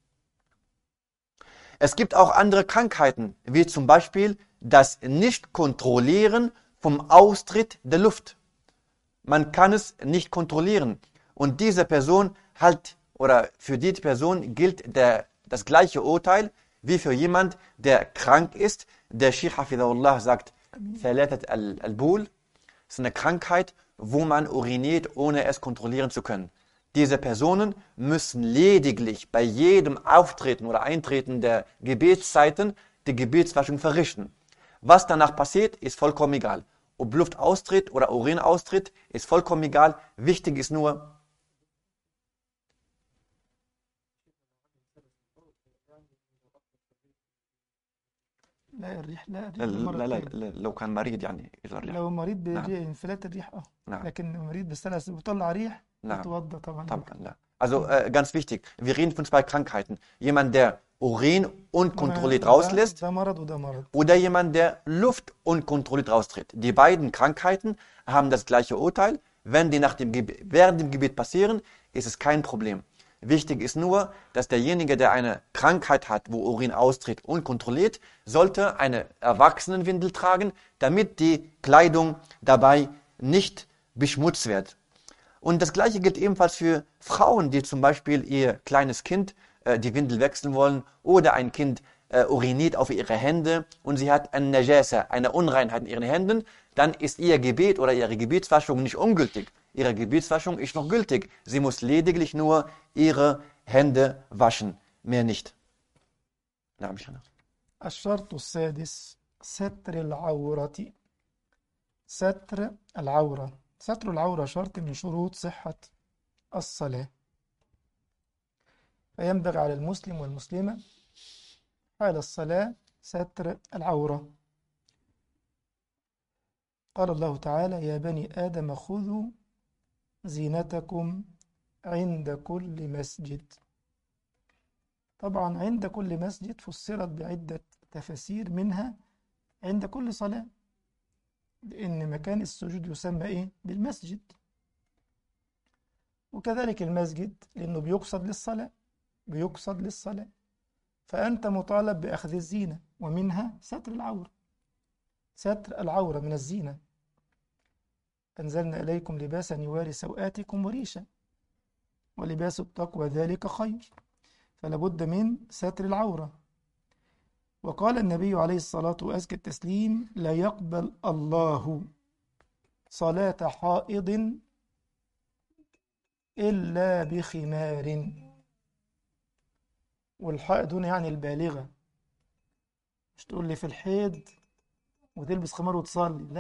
Es gibt auch andere Krankheiten, wie zum Beispiel das Nicht-Kontrollieren vom Austritt der Luft. Man kann es nicht kontrollieren. Und diese Person für die Person gilt das gleiche Urteil wie für jemand, der krank ist. Der Sheikh Hafidahullah sagt, Thalathat al-Bul ist eine Krankheit, wo man uriniert, ohne es kontrollieren zu können. Diese Personen müssen lediglich bei jedem Auftreten oder Eintreten der Gebetszeiten die Gebetswaschung verrichten. Was danach passiert, ist vollkommen egal. Ob Luft austritt oder Urin austritt, ist vollkommen egal. Wichtig ist nur, لا الريح مرة تاني. لو كان مريض يعني إذا الريح. لو مريض نعم. بانفلات الريح نعم. لكن مريض بسلس بيطلع ريح نعم. يتوضا طبعا. طبعا لا. Also ganz wichtig, wir reden von zwei Krankheiten. Jemand, der Urin unkontrolliert rauslässt, ده مرض وده مرض. oder jemand, der Luft unkontrolliert raustritt. Die beiden Krankheiten haben das gleiche Urteil. Wenn die während dem Gebet passieren, ist es kein Problem. Wichtig ist nur, dass derjenige, der eine Krankheit hat, wo Urin austritt, unkontrolliert, sollte eine Erwachsenenwindel tragen, damit die Kleidung dabei nicht beschmutzt wird. Und das Gleiche gilt ebenfalls für Frauen, die zum Beispiel ihr kleines Kind die Windel wechseln wollen oder ein Kind uriniert auf ihre Hände und sie hat eine Unreinheit in ihren Händen, dann ist ihr Gebet oder ihre Gebetswaschung nicht ungültig. Ihre Gebetswaschung ist noch gültig. Sie muss lediglich nur ihre Hände waschen, mehr nicht. الشرط السادس ستر العورة. ستر العورة. ستر العورة شرط من شروط صحة الصلاة. فينبغي على المسلم والمسلمة حال الصلاة ستر العورة. قال الله تعالى: يا بني آدم خذوا زينتكم عند كل مسجد. طبعا عند كل مسجد فسرت بعدة تفاسير، منها عند كل صلاة، لأن مكان السجود يسمى إيه؟ بالمسجد. وكذلك المسجد لأنه بيقصد للصلاة. فأنت مطالب بأخذ الزينة، ومنها ستر العورة. ستر العورة من الزينة. أنزلنا إليكم لباسا يواري سوآتكم وريشا ولباس التقوى ذلك خير. فلا بد من ستر العورة. وقال النبي عليه الصلاة وأزكى التسليم: لا يقبل الله صلاة حائض إلا بخمار. والحائض هنا يعني البالغة. مش تقول لي في الحيض وتلبس خمار وتصلي، لا،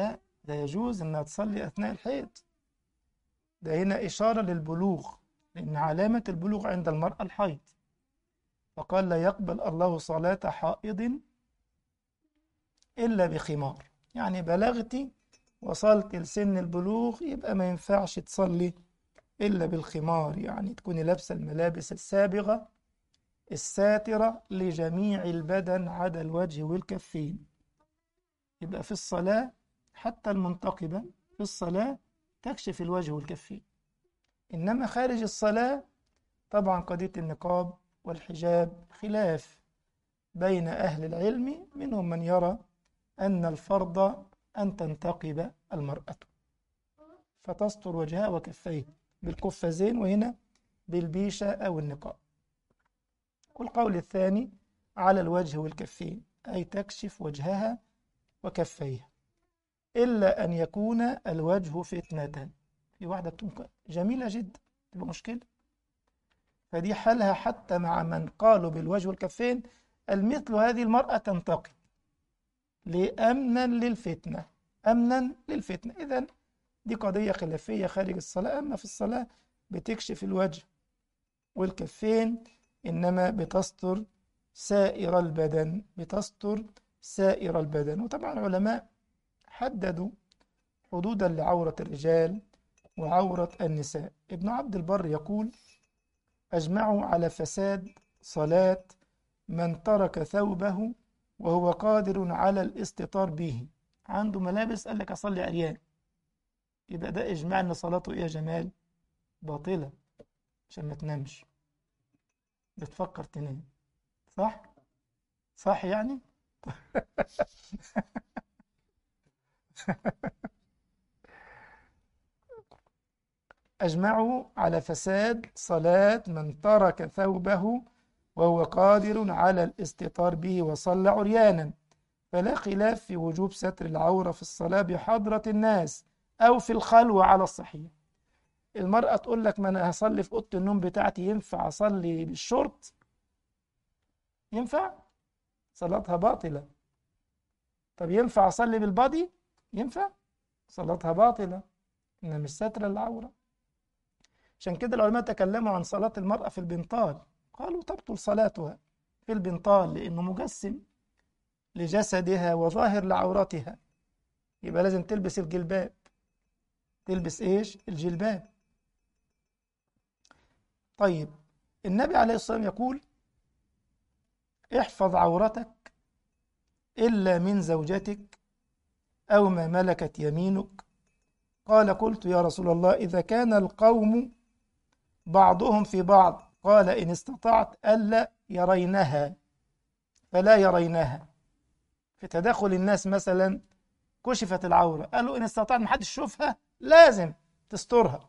لا يجوز إنها تصلي أثناء الحيض. ده هنا إشارة للبلوغ، لأن علامة البلوغ عند المرأة الحيض. فقال لا يقبل الله صلاة حائض إلا بخمار. يعني بلغتي وصلت لسن البلوغ يبقى ما ينفعش تصلي إلا بالخمار، يعني تكوني لابسة الملابس السابغة الساترة لجميع البدن عدا الوجه والكفين. يبقى في الصلاة حتى المنتقبة في الصلاة تكشف الوجه والكفين. إنما خارج الصلاة طبعا قضية النقاب والحجاب خلاف بين أهل العلم، منهم من يرى أن الفرض أن تنتقب المرأة فتستر وجهها وكفيه بالقفازين، وهنا بالبيشة أو النقاب. والقول الثاني على الوجه والكفين، أي تكشف وجهها وكفيها، إلا أن يكون الوجه فتنة. في واحدة تكون جميلة جدا تبقى مشكلة، فدي حالها حتى مع من قالوا بالوجه والكفين المثل هذه المرأة تنتقب لأمنا للفتنة، أمنا للفتنة. إذن دي قضية خلافية خارج الصلاة. أما في الصلاة بتكشف الوجه والكفين، إنما بتستر سائر البدن، بتستر سائر البدن. وطبعا العلماء حددوا حدودا لعورة الرجال وعورة النساء. ابن عبد البر يقول أجمعوا على فساد صلاة من ترك ثوبه وهو قادر على الاستطار به. عنده ملابس قال لك أصلي عريان، يبقى ده إجماع أن صلاته إيه يا جمال؟ باطلة، عشان ما تنامش بتفكر تنام. صح؟ صح يعني؟ أجمعوا على فساد صلاة من ترك ثوبه وهو قادر على الاستطار به وصلى عريانا، فلا خلاف في وجوب ستر العورة في الصلاة بحضرة الناس أو في الخلوة على الصحيح. المرأة تقول لك ما أنا هصلي في أوضة النوم بتاعتي، ينفع أصلي بالشورت؟ ينفع؟ صلاتها باطلة. طب ينفع أصلي بالبادي؟ ينفع؟ صلاتها باطلة، إنها مش ستر العورة. عشان كده العلماء تكلموا عن صلاة المرأة في البنطال، قالوا تبطل صلاتها في البنطال لأنه مجسم لجسدها وظاهر لعورتها، يبقى لازم تلبس الجلباب. تلبس إيش؟ الجلباب. طيب النبي عليه الصلاة والسلام يقول احفظ عورتك إلا من زوجتك أو ما ملكت يمينك. قال قلت يا رسول الله إذا كان القوم بعضهم في بعض؟ قال إن استطعت ألا يرينها فلا يرينها. في تداخل الناس مثلا كشفت العورة، قالوا إن استطعت محدش يشوفها لازم تسترها.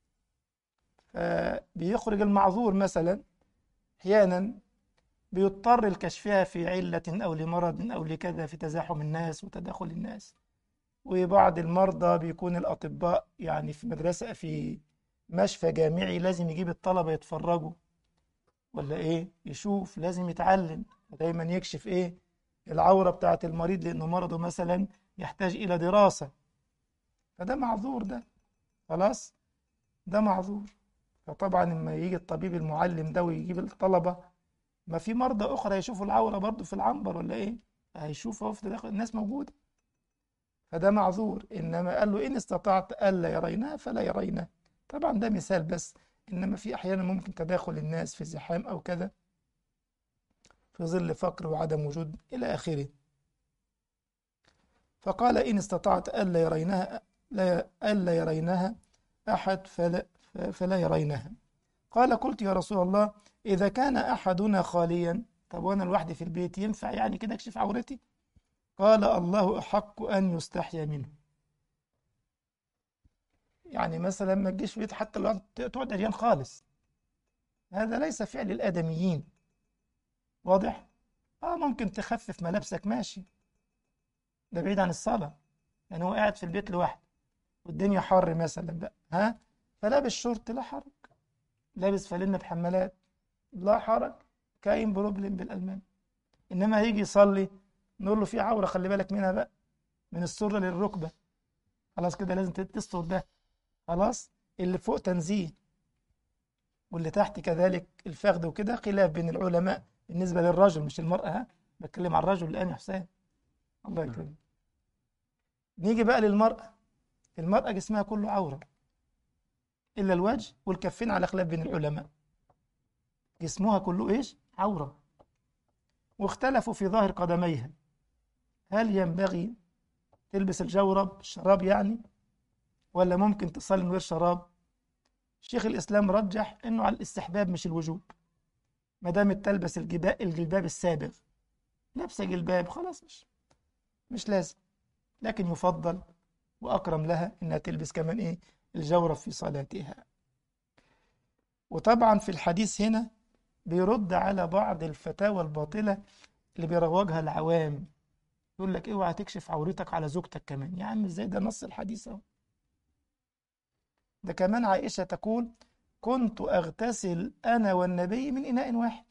بيخرج المعذور مثلا أحيانا بيضطر لكشفها في علة أو لمرض أو لكذا في تزاحم الناس وتداخل الناس. وبعض المرضى بيكون الأطباء يعني في مدرسة في مشفى جامعي لازم يجيب الطلبة يتفرجوا ولا إيه، يشوف، لازم يتعلم دايما يكشف إيه العورة بتاعة المريض لأنه مرضه مثلا يحتاج إلى دراسة. فده معذور، ده خلاص ده معذور. فطبعا لما يجي الطبيب المعلم ده ويجيب الطلبة، ما في مرضى أخرى يشوفوا العورة برضه في العنبر ولا إيه، هيشوفوا في تداخل الناس موجودة، فده معذور. إنما قال له إن استطعت ألا يرينها فلا يرينها. طبعا ده مثال بس، إنما في أحيانا ممكن تداخل الناس في زحام أو كذا في ظل فقر وعدم وجود إلى آخره. فقال إن استطعت ألا يرينها ألا يرينها أحد فلا يرينها. قال قلت يا رسول الله إذا كان أحدنا خاليا، طب وأنا لوحدي في البيت ينفع يعني كده أكشف عورتي؟ قال الله أحق أن يستحيا منه. يعني مثلا ما تجيش في بيت حتى لو تقعد عريان خالص، هذا ليس فعل الآدميين. واضح؟ ممكن تخفف ملابسك ماشي، ده بعيد عن الصلاة، يعني هو قاعد في البيت لوحده والدنيا حر مثلا بقى، فلابس شورت لا حرج، لابس فانلة بحمالات لا حرج، كاين بروبلم بالألمان. إنما هيجي يصلي نقول له في عورة خلي بالك منها بقى، من السرة للركبة، خلاص كده لازم تستر ده. خلاص، اللي فوق تنزيه واللي تحت كذلك الفخذ وكده، خلاف بين العلماء بالنسبة للرجل مش المرأة، ها، بتكلم عن الرجل الآن يا حسين. الله نعم. يكرمك. نيجي بقى للمرأة. المرأة جسمها كله عورة إلا الوجه والكفين، على خلاف بين العلماء. جسمها كله إيش؟ عورة. واختلفوا في ظاهر قدميها، هل ينبغي تلبس الجورب الشراب يعني، ولا ممكن تصلي من غير شراب؟ شيخ الإسلام رجح إنه على الاستحباب مش الوجوب، ما دام تلبس الجلباب السابغ، لابسة جلباب خلاص مش لازم، لكن يفضل وأكرم لها إنها تلبس كمان إيه؟ الجورب في صلاتها. وطبعا في الحديث هنا بيرد على بعض الفتاوى الباطلة اللي بيروجها العوام، يقول لك اوعى تكشف عورتك على زوجتك كمان. يا عم ازاي؟ ده نص الحديث اهو. ده كمان عائشة تقول كنت أغتسل أنا والنبي من إناء واحد.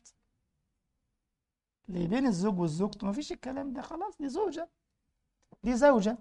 اللي بين الزوج والزوجته مفيش الكلام ده، خلاص دي زوجة، دي زوجة.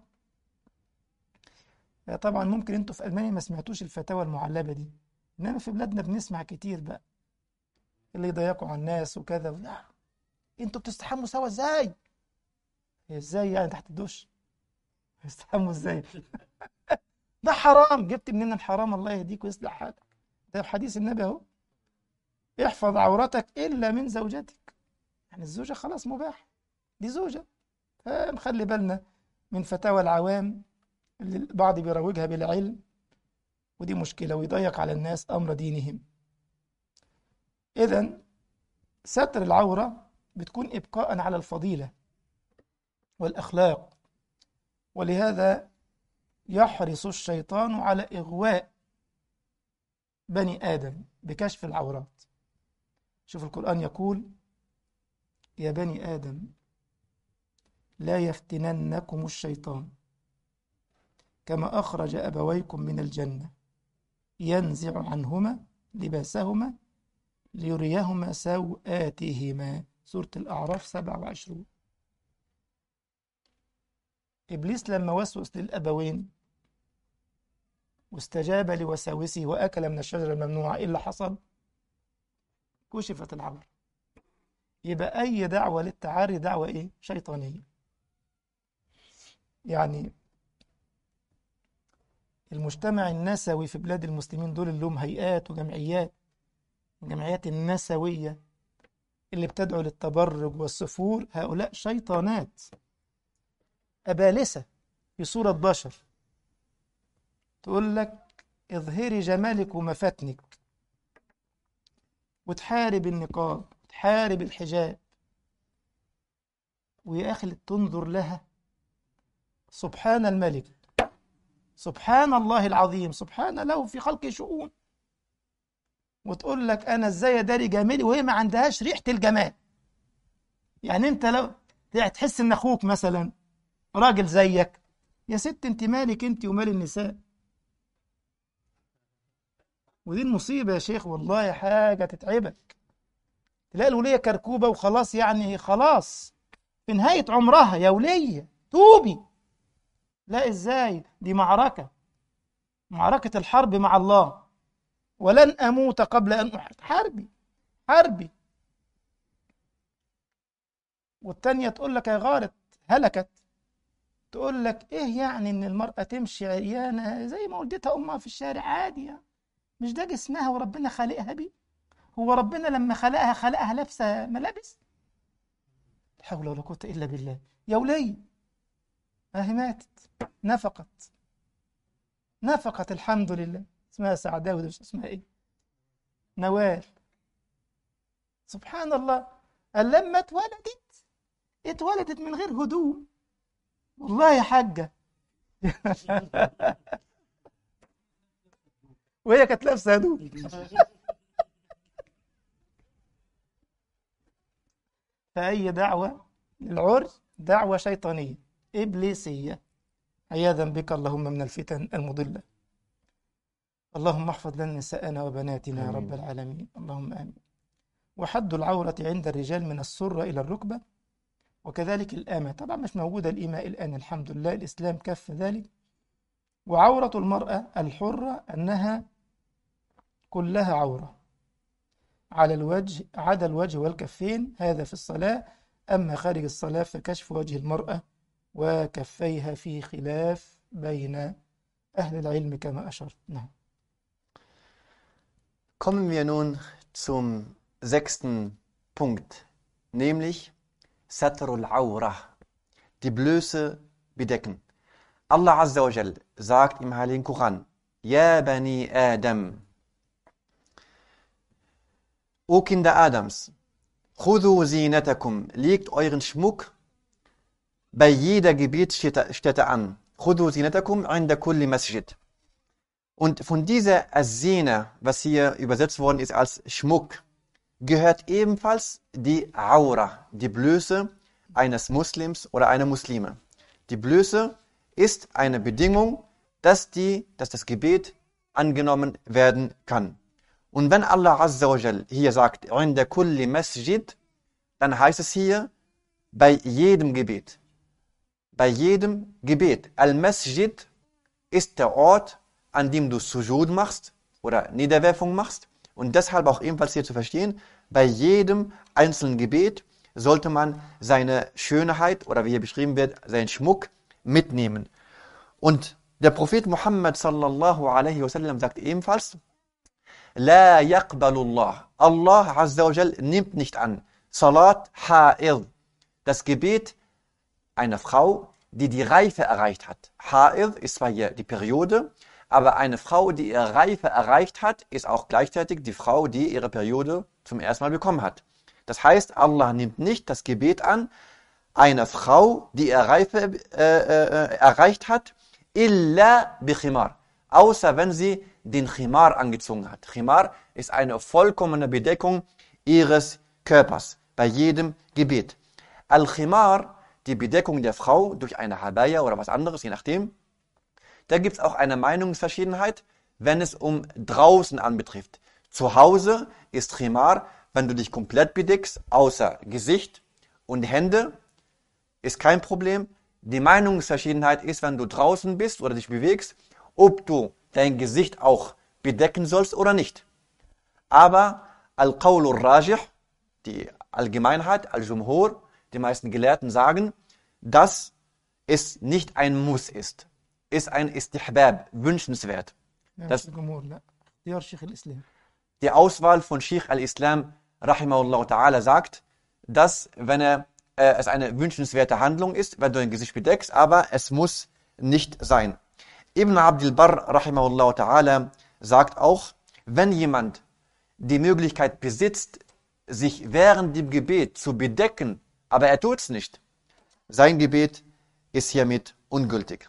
طبعا ممكن انتوا في ألمانيا ما سمعتوش الفتاوى المعلبة دي، إنما في بلادنا بنسمع كتير بقى، اللي يضيقوا على الناس وكذا. لا، انتوا بتستحموا سوا ازاي؟ ازاي يعني تحت الدش؟ يستحموا ازاي؟ ده حرام. جبت منين الحرام؟ الله يهديك ويصلح حالك. ده في حديث النبي اهو، احفظ عورتك إلا من زوجتك. يعني الزوجة خلاص مباح، دي زوجة. فنخلي بالنا من فتاوى العوام اللي البعض بيروجها بلا علم، ودي مشكلة ويضيق على الناس أمر دينهم. إذن ستر العورة بتكون إبقاء على الفضيلة والأخلاق، ولهذا يحرص الشيطان على إغواء بني آدم بكشف العورات. شوف القرآن يقول يا بني آدم لا يفتننكم الشيطان كما أخرج أبويكم من الجنة ينزع عنهما لباسهما ليريهما سوآتهما. سورة الأعراف 27. إبليس لما وسوس للأبوين واستجاب لوساوسه وأكل من الشجرة الممنوعة، إيه اللي حصل؟ كشفت العورة. يبقى أي دعوة للتعاري دعوة إيه؟ شيطانية. يعني المجتمع النسوي في بلاد المسلمين دول اللي هم هيئات وجمعيات، الجمعيات النسوية اللي بتدعو للتبرج والسفور، هؤلاء شيطانات أبالسة في صورة بشر، تقول لك اظهري جمالك ومفاتنك، وتحارب النقاب وتحارب الحجاب. ويا أخي تنظر لها، سبحان الملك، سبحان الله العظيم، سبحان له في خلقه شؤون، وتقول لك أنا إزاي أداري جمالي وهي ما عندهاش ريحة الجمال. يعني أنت لو تحس إن أخوك مثلا راجل زيك، يا ست أنت مالك أنت ومال النساء؟ ودي المصيبة يا شيخ، والله حاجة تتعبك. تلاقي الولية كركوبة وخلاص، يعني خلاص في نهاية عمرها، يا ولية توبي. لا إزاي؟ دي معركة، معركة الحرب مع الله. ولن أموت قبل أن أحرق. حربي حربي. والتانية تقول لك يا غارت هلكت. تقول لك إيه يعني إن المرأة تمشي عريانة زي ما ولدتها أمها في الشارع؟ عادي يعني، مش ده جسمها وربنا خالقها بيه؟ هو ربنا لما خلقها لابسة ملابس؟ لا حول ولا قوة إلا بالله. يا ولي أهي ماتت، نفقت الحمد لله. اسمها سعداوي، مش اسمها إيه، نوال. سبحان الله. قال لما اتولدت من غير هدوم. والله يا حاجة وهي كانت لابسة هدوم. فأي دعوة للعري دعوة شيطانية إبليسية، عياذا بك اللهم من الفتن المضلة. اللهم احفظ لنا نساءنا وبناتنا يا رب آمين. العالمين، اللهم آمين. وحد العورة عند الرجال من السرة إلى الركبة، وكذلك الآمة. طبعا مش موجودة الإيماء الآن، الحمد لله الإسلام كف ذلك. وعورة المرأة الحرة أنها كلها عورة على الوجه عدا الوجه والكفين، هذا في الصلاة. أما خارج الصلاة فكشف وجه المرأة وكفيها في خلاف بين أهل العلم كما أشرت. نعم. Kommen wir nun zum 6. Punkt, nämlich Satrul Aura, die Blöße bedecken. Allah Azza wa Jal sagt im Heiligen Koran: Ja Bani Adam, O Kinder Adams, Khudhu zinatakum, legt euren Schmuck bei jeder Gebetsstätte an. Khudhu zinatakum inda kulli masjid. Und von dieser Azina, was hier übersetzt worden ist als Schmuck, gehört ebenfalls die Aura, die Blöße eines Muslims oder einer Muslime. Die Blöße ist eine Bedingung, dass das Gebet angenommen werden kann. Und wenn Allah Azza wa Jal hier sagt, inda kulli masjid, dann heißt es hier bei jedem Gebet. Bei jedem Gebet. Al-Masjid ist der Ort, an dem du Sujud machst oder Niederwerfung machst. Und deshalb auch ebenfalls hier zu verstehen, bei jedem einzelnen Gebet sollte man seine Schönheit oder wie hier beschrieben wird, seinen Schmuck mitnehmen. Und der Prophet Muhammad sallallahu alaihi wasallam sagt ebenfalls, La yaqbalullah. Allah Azza wa Jal nimmt nicht an. Salat ha'id. Das Gebet einer Frau, die die Reife erreicht hat. Ha'id ist zwar hier die Periode, aber eine Frau, die ihre Reife erreicht hat, ist auch gleichzeitig die Frau, die ihre Periode zum ersten Mal bekommen hat. Das heißt, Allah nimmt nicht das Gebet an einer Frau, die ihre Reife erreicht hat, illa bi khimar, außer wenn sie den Khimar angezogen hat. Khimar ist eine vollkommene Bedeckung ihres Körpers bei jedem Gebet. Al-Khimar, die Bedeckung der Frau durch eine Habaya oder was anderes, je nachdem. Da gibt es auch eine Meinungsverschiedenheit, wenn es um draußen anbetrifft. Zu Hause ist Khimar, wenn du dich komplett bedeckst, außer Gesicht und Hände, ist kein Problem. Die Meinungsverschiedenheit ist, wenn du draußen bist oder dich bewegst, ob du dein Gesicht auch bedecken sollst oder nicht. Aber Al-Qawlur Rajih, die Allgemeinheit, Al-Jumhur, die meisten Gelehrten sagen, dass es nicht ein Muss ist ein Istihbab, wünschenswert. Die Auswahl von Sheikh al-Islam, rahimahullah ta'ala, sagt, dass wenn es eine wünschenswerte Handlung ist, wenn du dein Gesicht bedeckst, aber es muss nicht sein. Ibn Abdul Barr, rahimahullah ta'ala, sagt auch, wenn jemand die Möglichkeit besitzt, sich während dem Gebet zu bedecken, aber er tut es nicht, sein Gebet ist hiermit ungültig.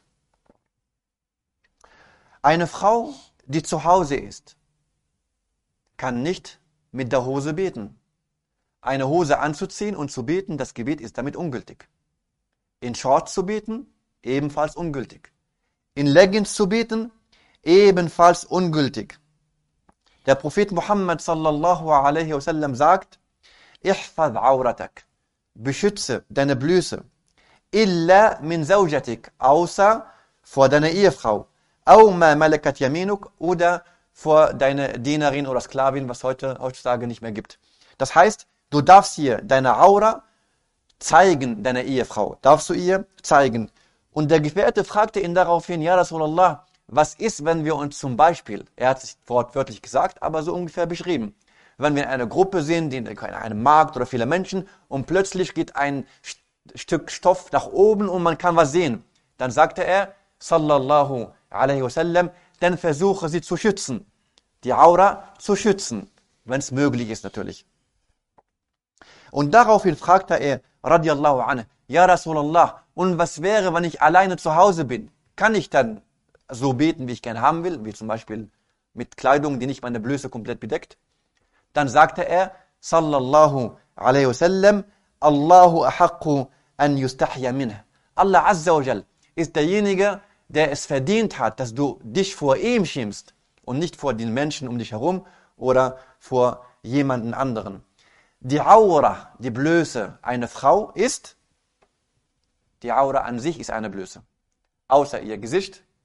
Eine Frau, die zu Hause ist, kann nicht mit der Hose beten. Eine Hose anzuziehen und zu beten, das Gebet ist damit ungültig. In Shorts zu beten, ebenfalls ungültig. In Leggings zu beten, ebenfalls ungültig. Der Prophet Muhammad sallallahu alaihi wasallam sagt, Ihfadh awratak, beschütze deine Blöße, illa min zawjatik, außer vor deiner Ehefrau, au ma malakat yaminuk, oder vor deiner Dienerin oder Sklavin, was heutzutage nicht mehr gibt. Das heißt, du darfst hier deine Aura zeigen, deiner Ehefrau, darfst du ihr zeigen. Und der Gefährte fragte ihn daraufhin, ja Rasulallah, was ist, wenn wir uns zum Beispiel, er hat es wortwörtlich gesagt, aber so ungefähr beschrieben, wenn wir in einer Gruppe sind, in einem Markt oder viele Menschen, und plötzlich geht ein Stück Stoff nach oben und man kann was sehen. Dann sagte er, sallallahu alaihi wasallam, dann versuche sie zu schützen, die Aura zu schützen, wenn es möglich ist natürlich. Und daraufhin fragte er, radiallahu anhu, ja Rasulallah, und was wäre, wenn ich alleine zu Hause bin? Kann ich dann so beten, wie ich gerne haben will, wie zum Beispiel mit Kleidung, die nicht meine Blöße komplett bedeckt? Dann sagte er, sallallahu alaihi wasallam, Allahu ahaqqu an yustahya minhu. Allah Azza wa Jal ist derjenige, der es verdient hat, dass du dich vor ihm schämst und nicht vor den Menschen um dich herum oder vor jemanden anderen. Die Aura, die Blöße einer Frau ist, die Aura an sich ist eine Blöße. Außer ihr Gesicht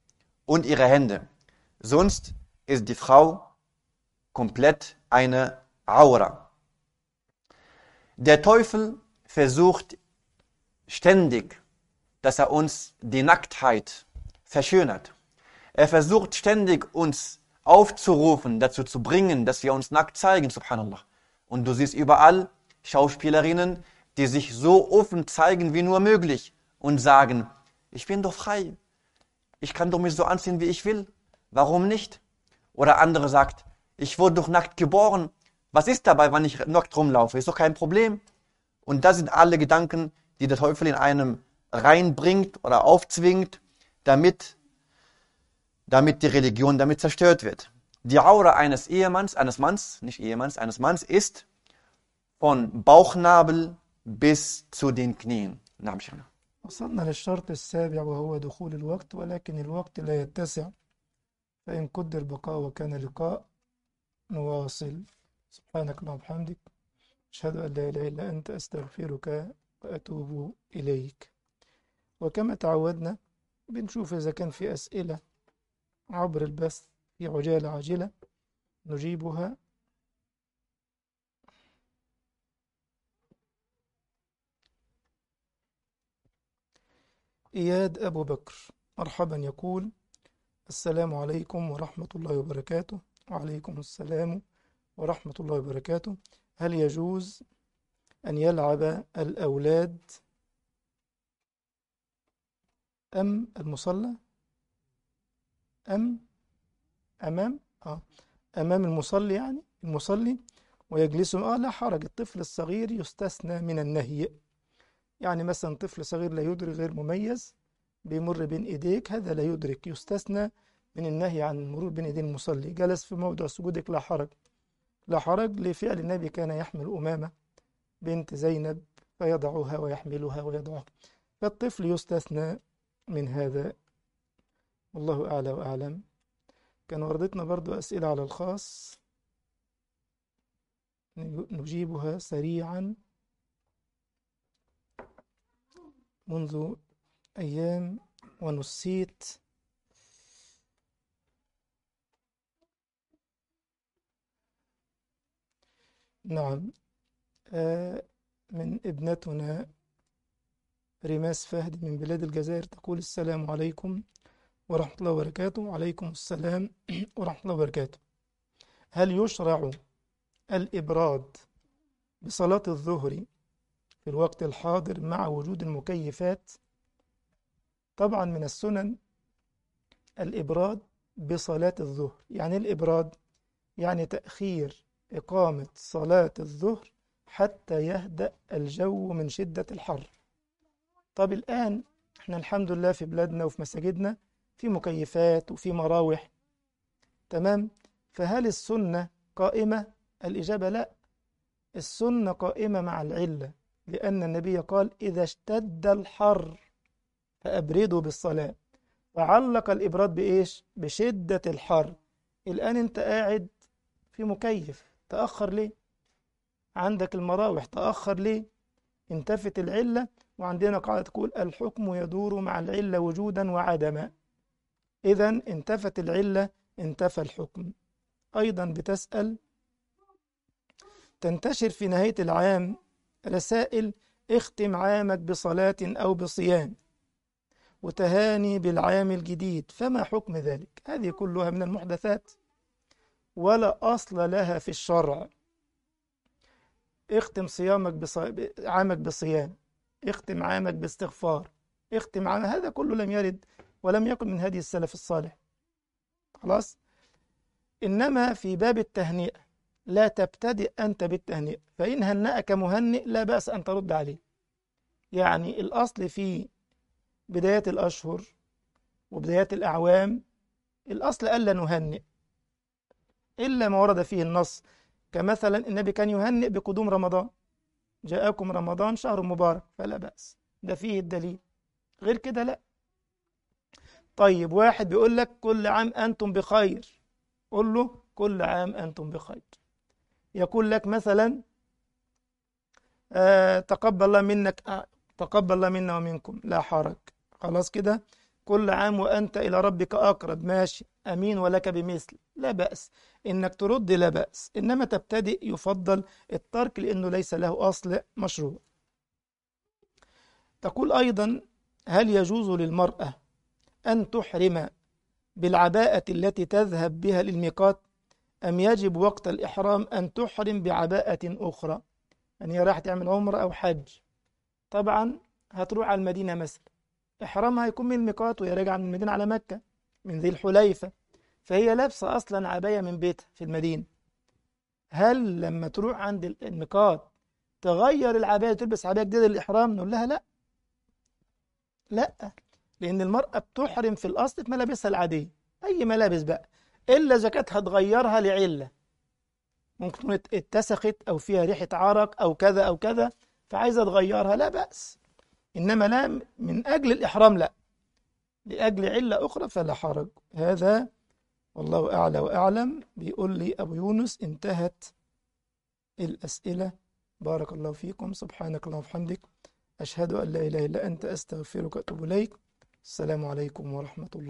und ihre Hände. Sonst ist die Frau komplett eine Aura. Der Teufel versucht ständig, dass er uns die Nacktheit verschönert. Er versucht ständig, uns aufzurufen, dazu zu bringen, dass wir uns nackt zeigen, subhanallah. Und du siehst überall Schauspielerinnen, die sich so offen zeigen wie nur möglich und sagen, ich bin doch frei, ich kann doch mich so anziehen, wie ich will, warum nicht? Oder andere sagt, ich wurde doch nackt geboren, was ist dabei, wenn ich nackt rumlaufe, ist doch kein Problem. Und das sind alle Gedanken, die der Teufel in einem reinbringt oder aufzwingt, damit die Religion damit zerstört wird. Die Aura eines Manns ist von Bauchnabel bis zu den Knien. نعم شيخنا. وصلنا للشرط السابع وهو دخول الوقت، ولكن الوقت لا يتسع، فإن قدر بقاء وكان لقاء نواصل. سبحانك اللهم وبحمدك، أشهد أن لا إله إلا أنت، أستغفرك وأتوب إليك. وكما تعودنا بنشوف إذا كان في أسئلة عبر البث في عجالة عاجلة نجيبها. إياد أبو بكر مرحبا، يقول: السلام عليكم ورحمة الله وبركاته. وعليكم السلام ورحمة الله وبركاته. هل يجوز أن يلعب الأولاد أم المصلى أم أمام أمام المصلي، يعني المصلي، ويجلسوا؟ لا حرج، الطفل الصغير يستثنى من النهي. يعني مثلا طفل صغير لا يدرك، غير مميز، بيمر بين إيديك، هذا لا يدرك، يستثنى من النهي عن المرور بين إيدين المصلي. جلس في موضع سجودك لا حرج، لا حرج، لفعل النبي كان يحمل أمامة بنت زينب فيضعها ويحملها ويضعها، فالطفل يستثنى من هذا، والله أعلى وأعلم. كان وردتنا برضو أسئلة على الخاص نجيبها سريعا منذ أيام ونسيت. نعم، من ابنتنا ريماس فهد من بلاد الجزائر، تقول: السلام عليكم ورحمة الله وبركاته. وعليكم السلام ورحمة الله وبركاته. هل يشرع الإبراد بصلاة الظهر في الوقت الحاضر مع وجود المكيفات؟ طبعا من السنن الإبراد بصلاة الظهر. يعني الإبراد يعني تأخير إقامة صلاة الظهر حتى يهدأ الجو من شدة الحر. طب الآن احنا الحمد لله في بلادنا وفي مساجدنا في مكيفات وفي مراوح، تمام؟ فهل السنة قائمة؟ الإجابة لا، السنة قائمة مع العلة، لأن النبي قال: إذا اشتد الحر فأبردوا بالصلاة، فعلق الإبراد بإيش؟ بشدة الحر. الآن أنت قاعد في مكيف، تأخر ليه؟ عندك المراوح، تأخر ليه؟ انتفت العلة. وعندنا قاعدة تقول: الحكم يدور مع العلة وجودا وعدما. إذا انتفت العلة انتفى الحكم. أيضا بتسأل: تنتشر في نهاية العام رسائل اختم عامك بصلاة أو بصيام وتهاني بالعام الجديد، فما حكم ذلك؟ هذه كلها من المحدثات ولا أصل لها في الشرع. اختم عامك بصيام، اختم عامك باستغفار، اختم عامك، هذا كله لم يرد ولم يكن من هدي السلف الصالح. خلاص. إنما في باب التهنئة لا تبتدئ أنت بالتهنئة، فإن هنأك مهنئ لا بأس أن ترد عليه. يعني الأصل في بدايات الأشهر وبدايات الأعوام، الأصل ألا نهنئ إلا ما ورد فيه النص، كمثلا النبي كان يهنئ بقدوم رمضان: جاءكم رمضان شهر مبارك، فلا بأس، ده فيه الدليل. غير كده لا. طيب واحد بيقول لك: كل عام أنتم بخير، قل له: كل عام أنتم بخير. يقول لك مثلا: تقبل الله منك، تقبل الله منا ومنكم، لا حرج، خلاص كده. كل عام وأنت إلى ربك أقرب، ماشي، أمين ولك بمثل، لا بأس. إنك ترد لا بأس، إنما تبتدئ يفضل الترك لأنه ليس له أصل مشروع. تقول أيضا: هل يجوز للمرأة أن تحرم بالعباءة التي تذهب بها للميقات، أم يجب وقت الإحرام أن تحرم بعباءة أخرى؟ يعني هي رايحة تعمل عمرة أو حج، طبعا هتروح على المدينة مثلا، إحرامها هيكون من الميقات وهي راجعة من المدينة على مكة من ذي الحليفة، فهي لابسة أصلا عباية من بيتها في المدينة. هل لما تروح عند الميقات تغير العباية وتلبس عباية جديدة للإحرام؟ نقول لها لا، لا، لأن المرأة بتحرم في الأصل في ملابسها العادية، أي ملابس بقى، إلا إذا كانت هتغيرها لعلة، ممكن تكون اتسخت أو فيها ريحة عرق أو كذا أو كذا، فعايزة تغيرها، لا بأس. إنما لا من أجل الإحرام، لا، لأجل علة أخرى فلا حرج. هذا والله أعلى وأعلم. بيقول لي أبو يونس: انتهت الأسئلة. بارك الله فيكم، سبحانك اللهم وبحمدك، أشهد أن لا إله إلا أنت، أستغفرك وأتوب إليك. السلام عليكم ورحمة الله.